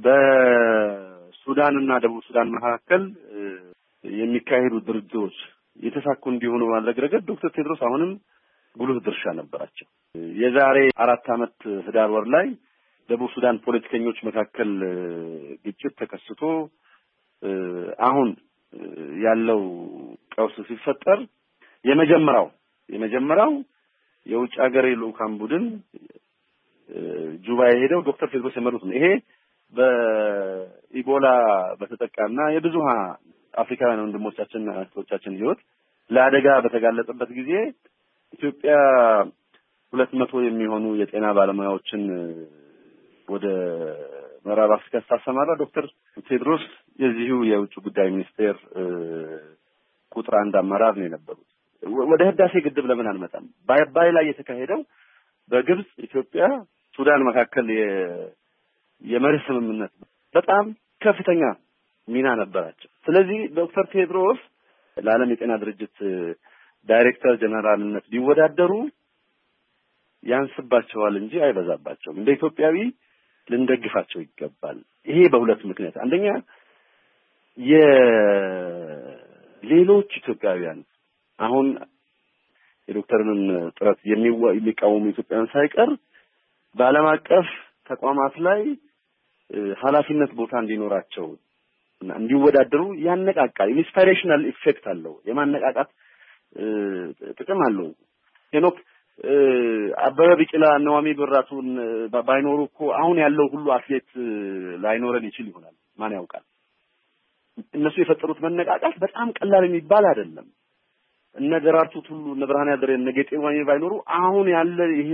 በሱዳንና ደቡብ ሱዳን መካከል የሚካሄዱ ድርድሮች የተሳኩ እንዲሆኑ ማድረግ ረገድ ዶክተር ቴድሮስ አሁንም ጉልህ ድርሻ ነበራቸው። የዛሬ አራት ዓመት ህዳር ወር ላይ ደቡብ ሱዳን ፖለቲከኞች መካከል ግጭት ተከስቶ አሁን ያለው ቀውስ ሲፈጠር የመጀመሪያው የመጀመሪያው የውጭ ሀገር ልኡካን ቡድን ጁባ የሄደው ዶክተር ቴድሮስ የመሩት ነው። ይሄ በኢቦላ በተጠቃና የብዙሃን አፍሪካውያን ወንድሞቻችንና እህቶቻችን ህይወት ለአደጋ በተጋለጠበት ጊዜ ኢትዮጵያ ሁለት መቶ የሚሆኑ የጤና ባለሙያዎችን ወደ ምዕራብ አፍሪካ ስታሰማራ ዶክተር ቴድሮስ የዚሁ የውጭ ጉዳይ ሚኒስቴር ቁጥር አንድ አመራር ነው የነበሩት። ወደ ህዳሴ ግድብ ለምን አንመጣም? በአባይ ላይ የተካሄደው በግብጽ ኢትዮጵያ ሱዳን መካከል የመርህ ስምምነት በጣም ከፍተኛ ሚና ነበራቸው። ስለዚህ ዶክተር ቴድሮስ ለዓለም የጤና ድርጅት ዳይሬክተር ጀነራልነት ቢወዳደሩ ያንስባቸዋል እንጂ አይበዛባቸውም። እንደ ኢትዮጵያዊ ልንደግፋቸው ይገባል። ይሄ በሁለት ምክንያት፣ አንደኛ የሌሎች ኢትዮጵያውያን አሁን የዶክተርን ጥረት የሚቃወሙ ኢትዮጵያውያን ሳይቀር በዓለም አቀፍ ተቋማት ላይ ኃላፊነት ቦታ እንዲኖራቸው እና እንዲወዳደሩ ያነቃቃል። ኢንስፓይሬሽናል ኢፌክት አለው፣ የማነቃቃት ጥቅም አለው። ሄኖክ አበበ ቢቂላ ነዋሚ ብራቱን ባይኖሩ እኮ አሁን ያለው ሁሉ አትሌት ላይኖረን ይችል ይሆናል። ማን ያውቃል? እነሱ የፈጠሩት መነቃቃት በጣም ቀላል የሚባል አይደለም። እነ ደራርቱ ሁሉ እነ ብርሃን ያደረ እነ ጌጤ ዋኝ ባይኖሩ አሁን ያለ ይሄ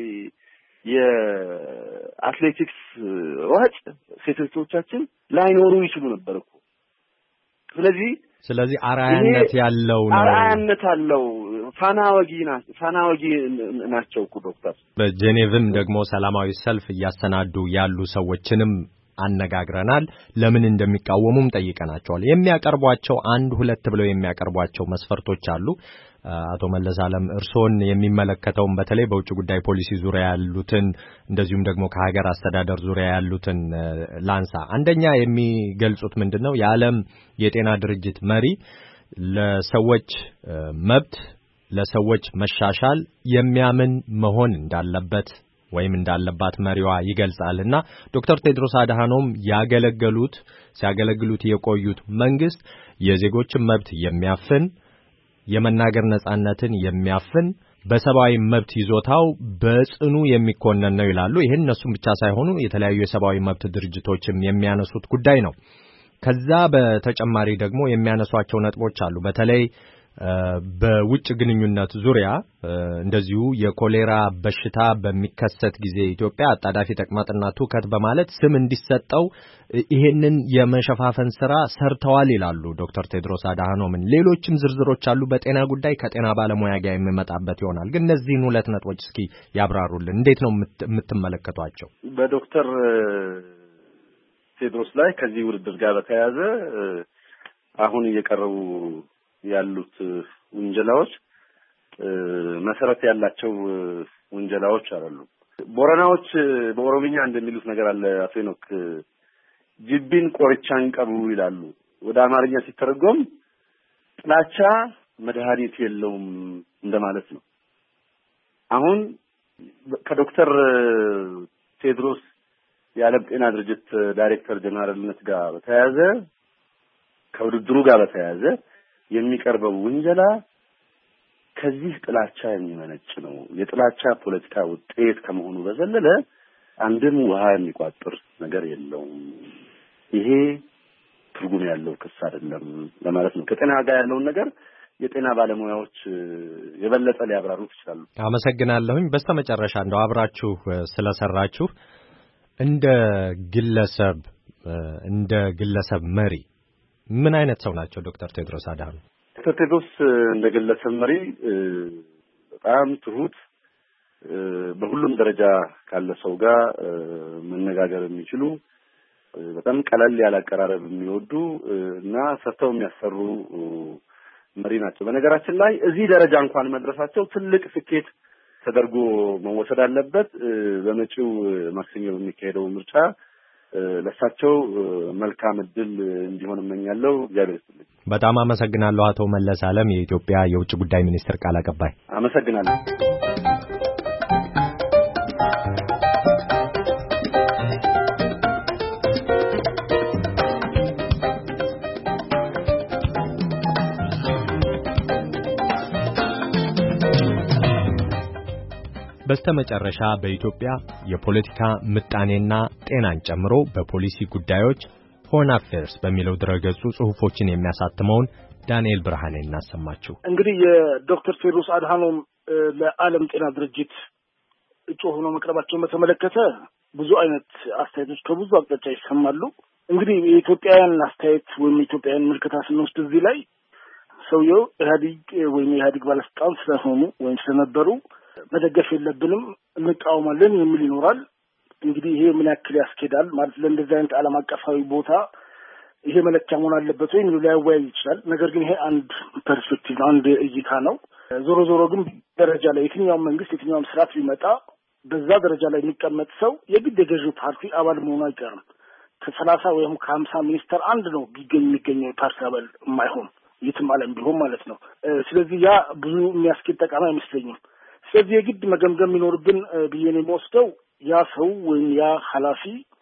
የአትሌቲክስ ሯጭ ሴቶቻችን ላይኖሩ ይችሉ ነበር እኮ። ስለዚህ ስለዚህ አራያነት ያለው ነው አራያነት አለው። ፋና ወጊ ናቸው ፋና ወጊ ናቸው እኮ ዶክተር። በጄኔቭም ደግሞ ሰላማዊ ሰልፍ እያሰናዱ ያሉ ሰዎችንም አነጋግረናል። ለምን እንደሚቃወሙም ጠይቀናቸዋል። የሚያቀርቧቸው አንድ ሁለት ብለው የሚያቀርቧቸው መስፈርቶች አሉ። አቶ መለስ ዓለም እርሶን የሚመለከተውን በተለይ በውጭ ጉዳይ ፖሊሲ ዙሪያ ያሉትን እንደዚሁም ደግሞ ከሀገር አስተዳደር ዙሪያ ያሉትን ላንሳ። አንደኛ የሚገልጹት ምንድነው? የዓለም የጤና ድርጅት መሪ ለሰዎች መብት ለሰዎች መሻሻል የሚያምን መሆን እንዳለበት ወይም እንዳለባት መሪዋ ይገልጻልና ዶክተር ቴድሮስ አድሃኖም ያገለገሉት ሲያገለግሉት የቆዩት መንግስት የዜጎችን መብት የሚያፍን የመናገር ነጻነትን የሚያፍን በሰብአዊ መብት ይዞታው በጽኑ የሚኮነን ነው ይላሉ። ይሄን እነሱም ብቻ ሳይሆኑ የተለያዩ የሰብአዊ መብት ድርጅቶችም የሚያነሱት ጉዳይ ነው። ከዛ በተጨማሪ ደግሞ የሚያነሷቸው ነጥቦች አሉ። በተለይ በውጭ ግንኙነት ዙሪያ እንደዚሁ የኮሌራ በሽታ በሚከሰት ጊዜ ኢትዮጵያ አጣዳፊ ተቅማጥና ትውከት በማለት ስም እንዲሰጠው ይሄንን የመሸፋፈን ስራ ሰርተዋል ይላሉ ዶክተር ቴድሮስ አድሃኖምን። ሌሎችም ዝርዝሮች አሉ በጤና ጉዳይ ከጤና ባለሙያ ጋር የሚመጣበት ይሆናል። ግን እነዚህን ሁለት ነጥቦች እስኪ ያብራሩልን። እንዴት ነው የምትመለከቷቸው? በዶክተር ቴድሮስ ላይ ከዚህ ውድድር ጋር በተያያዘ አሁን እየቀረቡ ያሉት ውንጀላዎች መሰረት ያላቸው ውንጀላዎች አይደሉም። ቦረናዎች በኦሮምኛ እንደሚሉት ነገር አለ አቶ ሄኖክ፣ ጅቢን ቆርቻን ቀቡ ይላሉ። ወደ አማርኛ ሲተረጎም ጥላቻ መድኃኒት የለውም እንደማለት ነው። አሁን ከዶክተር ቴድሮስ የዓለም ጤና ድርጅት ዳይሬክተር ጀነራልነት ጋር በተያያዘ ከውድድሩ ጋር በተያያዘ የሚቀርበው ውንጀላ ከዚህ ጥላቻ የሚመነጭ ነው። የጥላቻ ፖለቲካ ውጤት ከመሆኑ በዘለለ አንድም ውሃ የሚቋጥር ነገር የለውም። ይሄ ትርጉም ያለው ክስ አይደለም ለማለት ነው። ከጤና ጋር ያለውን ነገር የጤና ባለሙያዎች የበለጠ ሊያብራሩት ይችላሉ። አመሰግናለሁኝ። በስተመጨረሻ እንደው አብራችሁ ስለሰራችሁ እንደ ግለሰብ እንደ ግለሰብ መሪ ምን አይነት ሰው ናቸው ዶክተር ቴድሮስ አድሃኖም? ዶክተር ቴድሮስ እንደ ግለሰብ መሪ በጣም ትሁት፣ በሁሉም ደረጃ ካለ ሰው ጋር መነጋገር የሚችሉ በጣም ቀለል ያለ አቀራረብ የሚወዱ እና ሰርተው የሚያሰሩ መሪ ናቸው። በነገራችን ላይ እዚህ ደረጃ እንኳን መድረሳቸው ትልቅ ስኬት ተደርጎ መወሰድ አለበት። በመጪው ማክሰኞ በሚካሄደው ምርጫ ለሳቸው መልካም እድል እንዲሆን እመኛለሁ። እግዚአብሔር ይስጥልኝ። በጣም አመሰግናለሁ አቶ መለስ ዓለም የኢትዮጵያ የውጭ ጉዳይ ሚኒስትር ቃል አቀባይ። አመሰግናለሁ። በስተመጨረሻ በኢትዮጵያ የፖለቲካ ምጣኔና ጤናን ጨምሮ በፖሊሲ ጉዳዮች ሆርን አፌርስ በሚለው ድረገጹ ጽሑፎችን የሚያሳትመውን ዳንኤል ብርሃኔ እናሰማችሁ። እንግዲህ የዶክተር ቴድሮስ አድሃኖም ለዓለም ጤና ድርጅት እጩ ሆነው መቅረባቸውን በተመለከተ ብዙ አይነት አስተያየቶች ከብዙ አቅጣጫ ይሰማሉ። እንግዲህ የኢትዮጵያውያን አስተያየት ወይም የኢትዮጵያውያን ምልከታ ስንወስድ እዚህ ላይ ሰውየው ኢህአዴግ ወይም የኢህአዴግ ባለስልጣን ስለሆኑ ወይም ስለነበሩ መደገፍ የለብንም እንቃወማለን የሚል ይኖራል። እንግዲህ ይሄ ምን ያክል ያስኬዳል ማለት ለእንደዚህ አይነት ዓለም አቀፋዊ ቦታ ይሄ መለኪያ መሆን አለበት ወይ የሚለው ሊያወያይ ይችላል። ነገር ግን ይሄ አንድ ፐርስፔክቲቭ አንድ እይታ ነው። ዞሮ ዞሮ ግን ደረጃ ላይ የትኛውም መንግስት የትኛውም ስርዓት ቢመጣ በዛ ደረጃ ላይ የሚቀመጥ ሰው የግድ የገዢው ፓርቲ አባል መሆኑ አይቀርም። ከሰላሳ ወይም ከሀምሳ ሚኒስተር አንድ ነው ቢገኝ የሚገኘው ፓርቲ አባል የማይሆን የትም ዓለም ቢሆን ማለት ነው። ስለዚህ ያ ብዙ የሚያስኬድ ጠቃሚ አይመስለኝም። ስለዚህ የግድ መገምገም የሚኖርብን ብዬ ነው የምወስደው ያ ሰው ወይም ያ ኃላፊ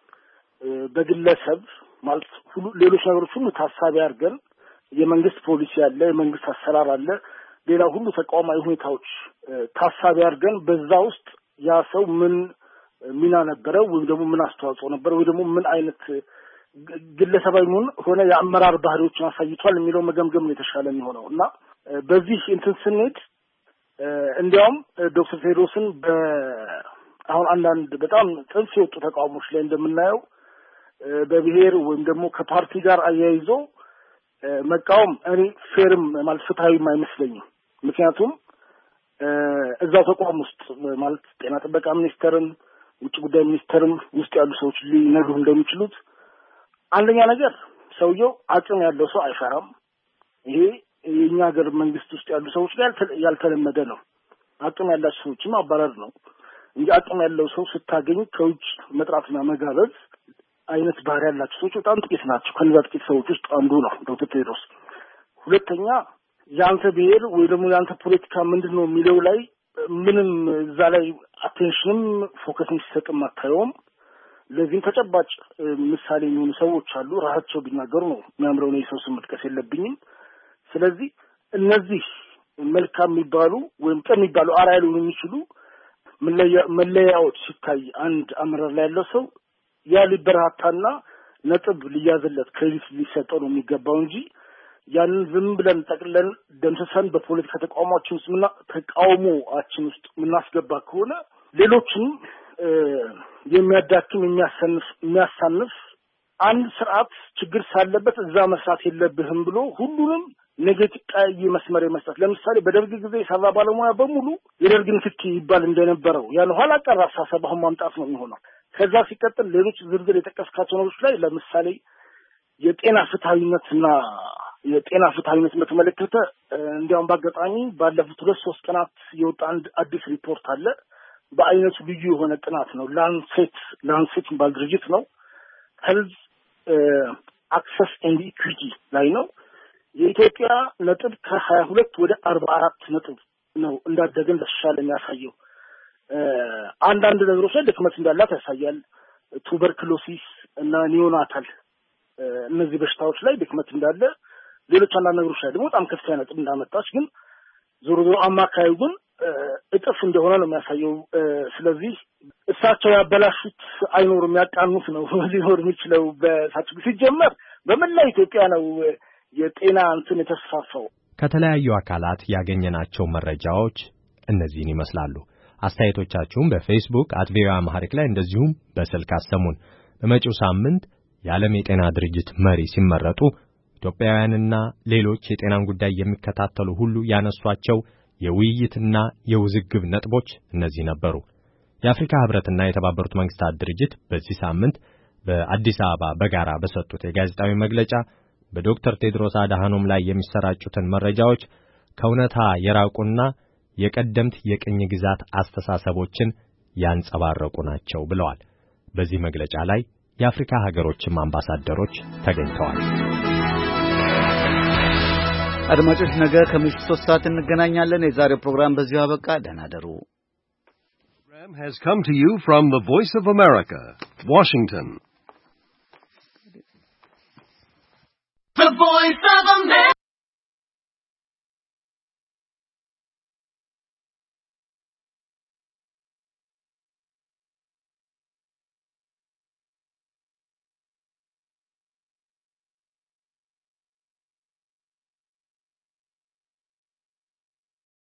በግለሰብ ማለት ሁሉ ሌሎች ነገሮች ሁሉ ታሳቢ አድርገን የመንግስት ፖሊሲ አለ፣ የመንግስት አሰራር አለ፣ ሌላ ሁሉ ተቋማዊ ሁኔታዎች ታሳቢ አድርገን በዛ ውስጥ ያ ሰው ምን ሚና ነበረው ወይም ደግሞ ምን አስተዋጽኦ ነበረው ወይ ደግሞ ምን አይነት ግለሰባዊ ሆነ የአመራር ባህሪዎችን አሳይቷል የሚለው መገምገም የተሻለ የሚሆነው እና በዚህ እንትን ስንሄድ እንዲያውም ዶክተር ቴድሮስን በአሁን አንዳንድ በጣም ጥንት የወጡ ተቃውሞች ላይ እንደምናየው በብሔር ወይም ደግሞ ከፓርቲ ጋር አያይዞ መቃወም እኔ ፌርም ማለት ፍትሃዊም አይመስለኝም። ምክንያቱም እዛው ተቋም ውስጥ ማለት ጤና ጥበቃ ሚኒስቴርም ውጭ ጉዳይ ሚኒስቴርም ውስጥ ያሉ ሰዎች ሊነግሩ እንደሚችሉት አንደኛ ነገር ሰውየው አቅም ያለው ሰው አይፈራም። ይሄ የኛ ሀገር መንግስት ውስጥ ያሉ ሰዎች ጋር ያልተለመደ ነው። አቅም ያላቸው ሰዎችም አባረር ነው እንጂ አቅም ያለው ሰው ስታገኝ ከውጭ መጥራትና መጋበዝ አይነት ባህሪ ያላቸው ሰዎች በጣም ጥቂት ናቸው። ከነዛ ጥቂት ሰዎች ውስጥ አንዱ ነው ዶክተር ቴድሮስ። ሁለተኛ ያንተ ብሔር ወይ ደግሞ ያንተ ፖለቲካ ምንድነው የሚለው ላይ ምንም እዛ ላይ አቴንሽንም ፎከስም ሲሰጥም አታየውም። ለዚህም ተጨባጭ ምሳሌ የሚሆኑ ሰዎች አሉ። ራሳቸው ቢናገሩ ነው የሚያምረው ነው የሰው ስም መጥቀስ የለብኝም። ስለዚህ እነዚህ መልካም የሚባሉ ወይም ጥሩ የሚባሉ አርአያ ሊሆኑ የሚችሉ መለያዎች ሲታይ አንድ አመራር ላይ ያለው ሰው ያ ሊበረታታና ነጥብ ሊያዝለት ክሬዲት ሊሰጠው ነው የሚገባው እንጂ ያንን ዝም ብለን ጠቅለን ደምሰሰን በፖለቲካ ተቃውሟችን ውስጥ ምና ተቃውሞአችን ውስጥ ምናስገባ ከሆነ ሌሎችን የሚያዳክም የሚያሰንፍ የሚያሳንፍ አንድ ስርዓት ችግር ሳለበት እዛ መስራት የለብህም ብሎ ሁሉንም ኔጌቲቭ ቀይ መስመር የመስጠት ለምሳሌ በደርግ ጊዜ የሰራ ባለሙያ በሙሉ የደርግ ንክኪ ይባል እንደነበረው ያን ኋላ ቀር አስተሳሰብ አሁን ማምጣት ነው የሚሆነው። ከዛ ሲቀጥል ሌሎች ዝርዝር የጠቀስካቸው ነገሮች ላይ ለምሳሌ የጤና ፍትሃዊነትና የጤና ፍትሃዊነት በተመለከተ እንዲያውም በአጋጣሚ ባለፉት ሁለት ሶስት ቀናት የወጣ አንድ አዲስ ሪፖርት አለ። በአይነቱ ልዩ የሆነ ጥናት ነው። ላንሴት ላንሴት የሚባል ድርጅት ነው። ሄልዝ አክሰስ ኤንድ ኢኩዊቲ ላይ ነው። የኢትዮጵያ ነጥብ ከሀያ ሁለት ወደ አርባ አራት ነጥብ ነው እንዳደገ እንደተሻለ የሚያሳየው። አንዳንድ ነገሮች ላይ ድክመት እንዳላት ያሳያል። ቱበርክሎሲስ እና ኒዮናታል እነዚህ በሽታዎች ላይ ድክመት እንዳለ፣ ሌሎች አንዳንድ ነገሮች ላይ ደግሞ በጣም ከፍተኛ ነጥብ እንዳመጣች፣ ግን ዞሮ ዞሮ አማካዩ ግን እጥፍ እንደሆነ ነው የሚያሳየው። ስለዚህ እሳቸው ያበላሹት አይኖርም ያቃኑት ነው ሊኖር የሚችለው። በሳቸው ሲጀመር በመላ ኢትዮጵያ ነው የጤና እንትን የተስፋፋው። ከተለያዩ አካላት ያገኘናቸው መረጃዎች እነዚህን ይመስላሉ። አስተያየቶቻችሁን በፌስቡክ አት ቪኦኤ አማርኛ ላይ እንደዚሁም በስልክ አሰሙን። በመጪው ሳምንት የዓለም የጤና ድርጅት መሪ ሲመረጡ ኢትዮጵያውያንና ሌሎች የጤናን ጉዳይ የሚከታተሉ ሁሉ ያነሷቸው የውይይትና የውዝግብ ነጥቦች እነዚህ ነበሩ። የአፍሪካ ህብረትና የተባበሩት መንግስታት ድርጅት በዚህ ሳምንት በአዲስ አበባ በጋራ በሰጡት የጋዜጣዊ መግለጫ በዶክተር ቴድሮስ አድሃኖም ላይ የሚሰራጩትን መረጃዎች ከእውነታ የራቁና የቀደምት የቅኝ ግዛት አስተሳሰቦችን ያንጸባረቁ ናቸው ብለዋል። በዚህ መግለጫ ላይ የአፍሪካ ሀገሮችም አምባሳደሮች ተገኝተዋል። አድማጮች ነገ ከምሽቱ ሶስት ሰዓት እንገናኛለን። የዛሬው ፕሮግራም በዚሁ አበቃ። ደህና ደሩ። Program has come to you from the Voice of America, Washington. The Voice of America.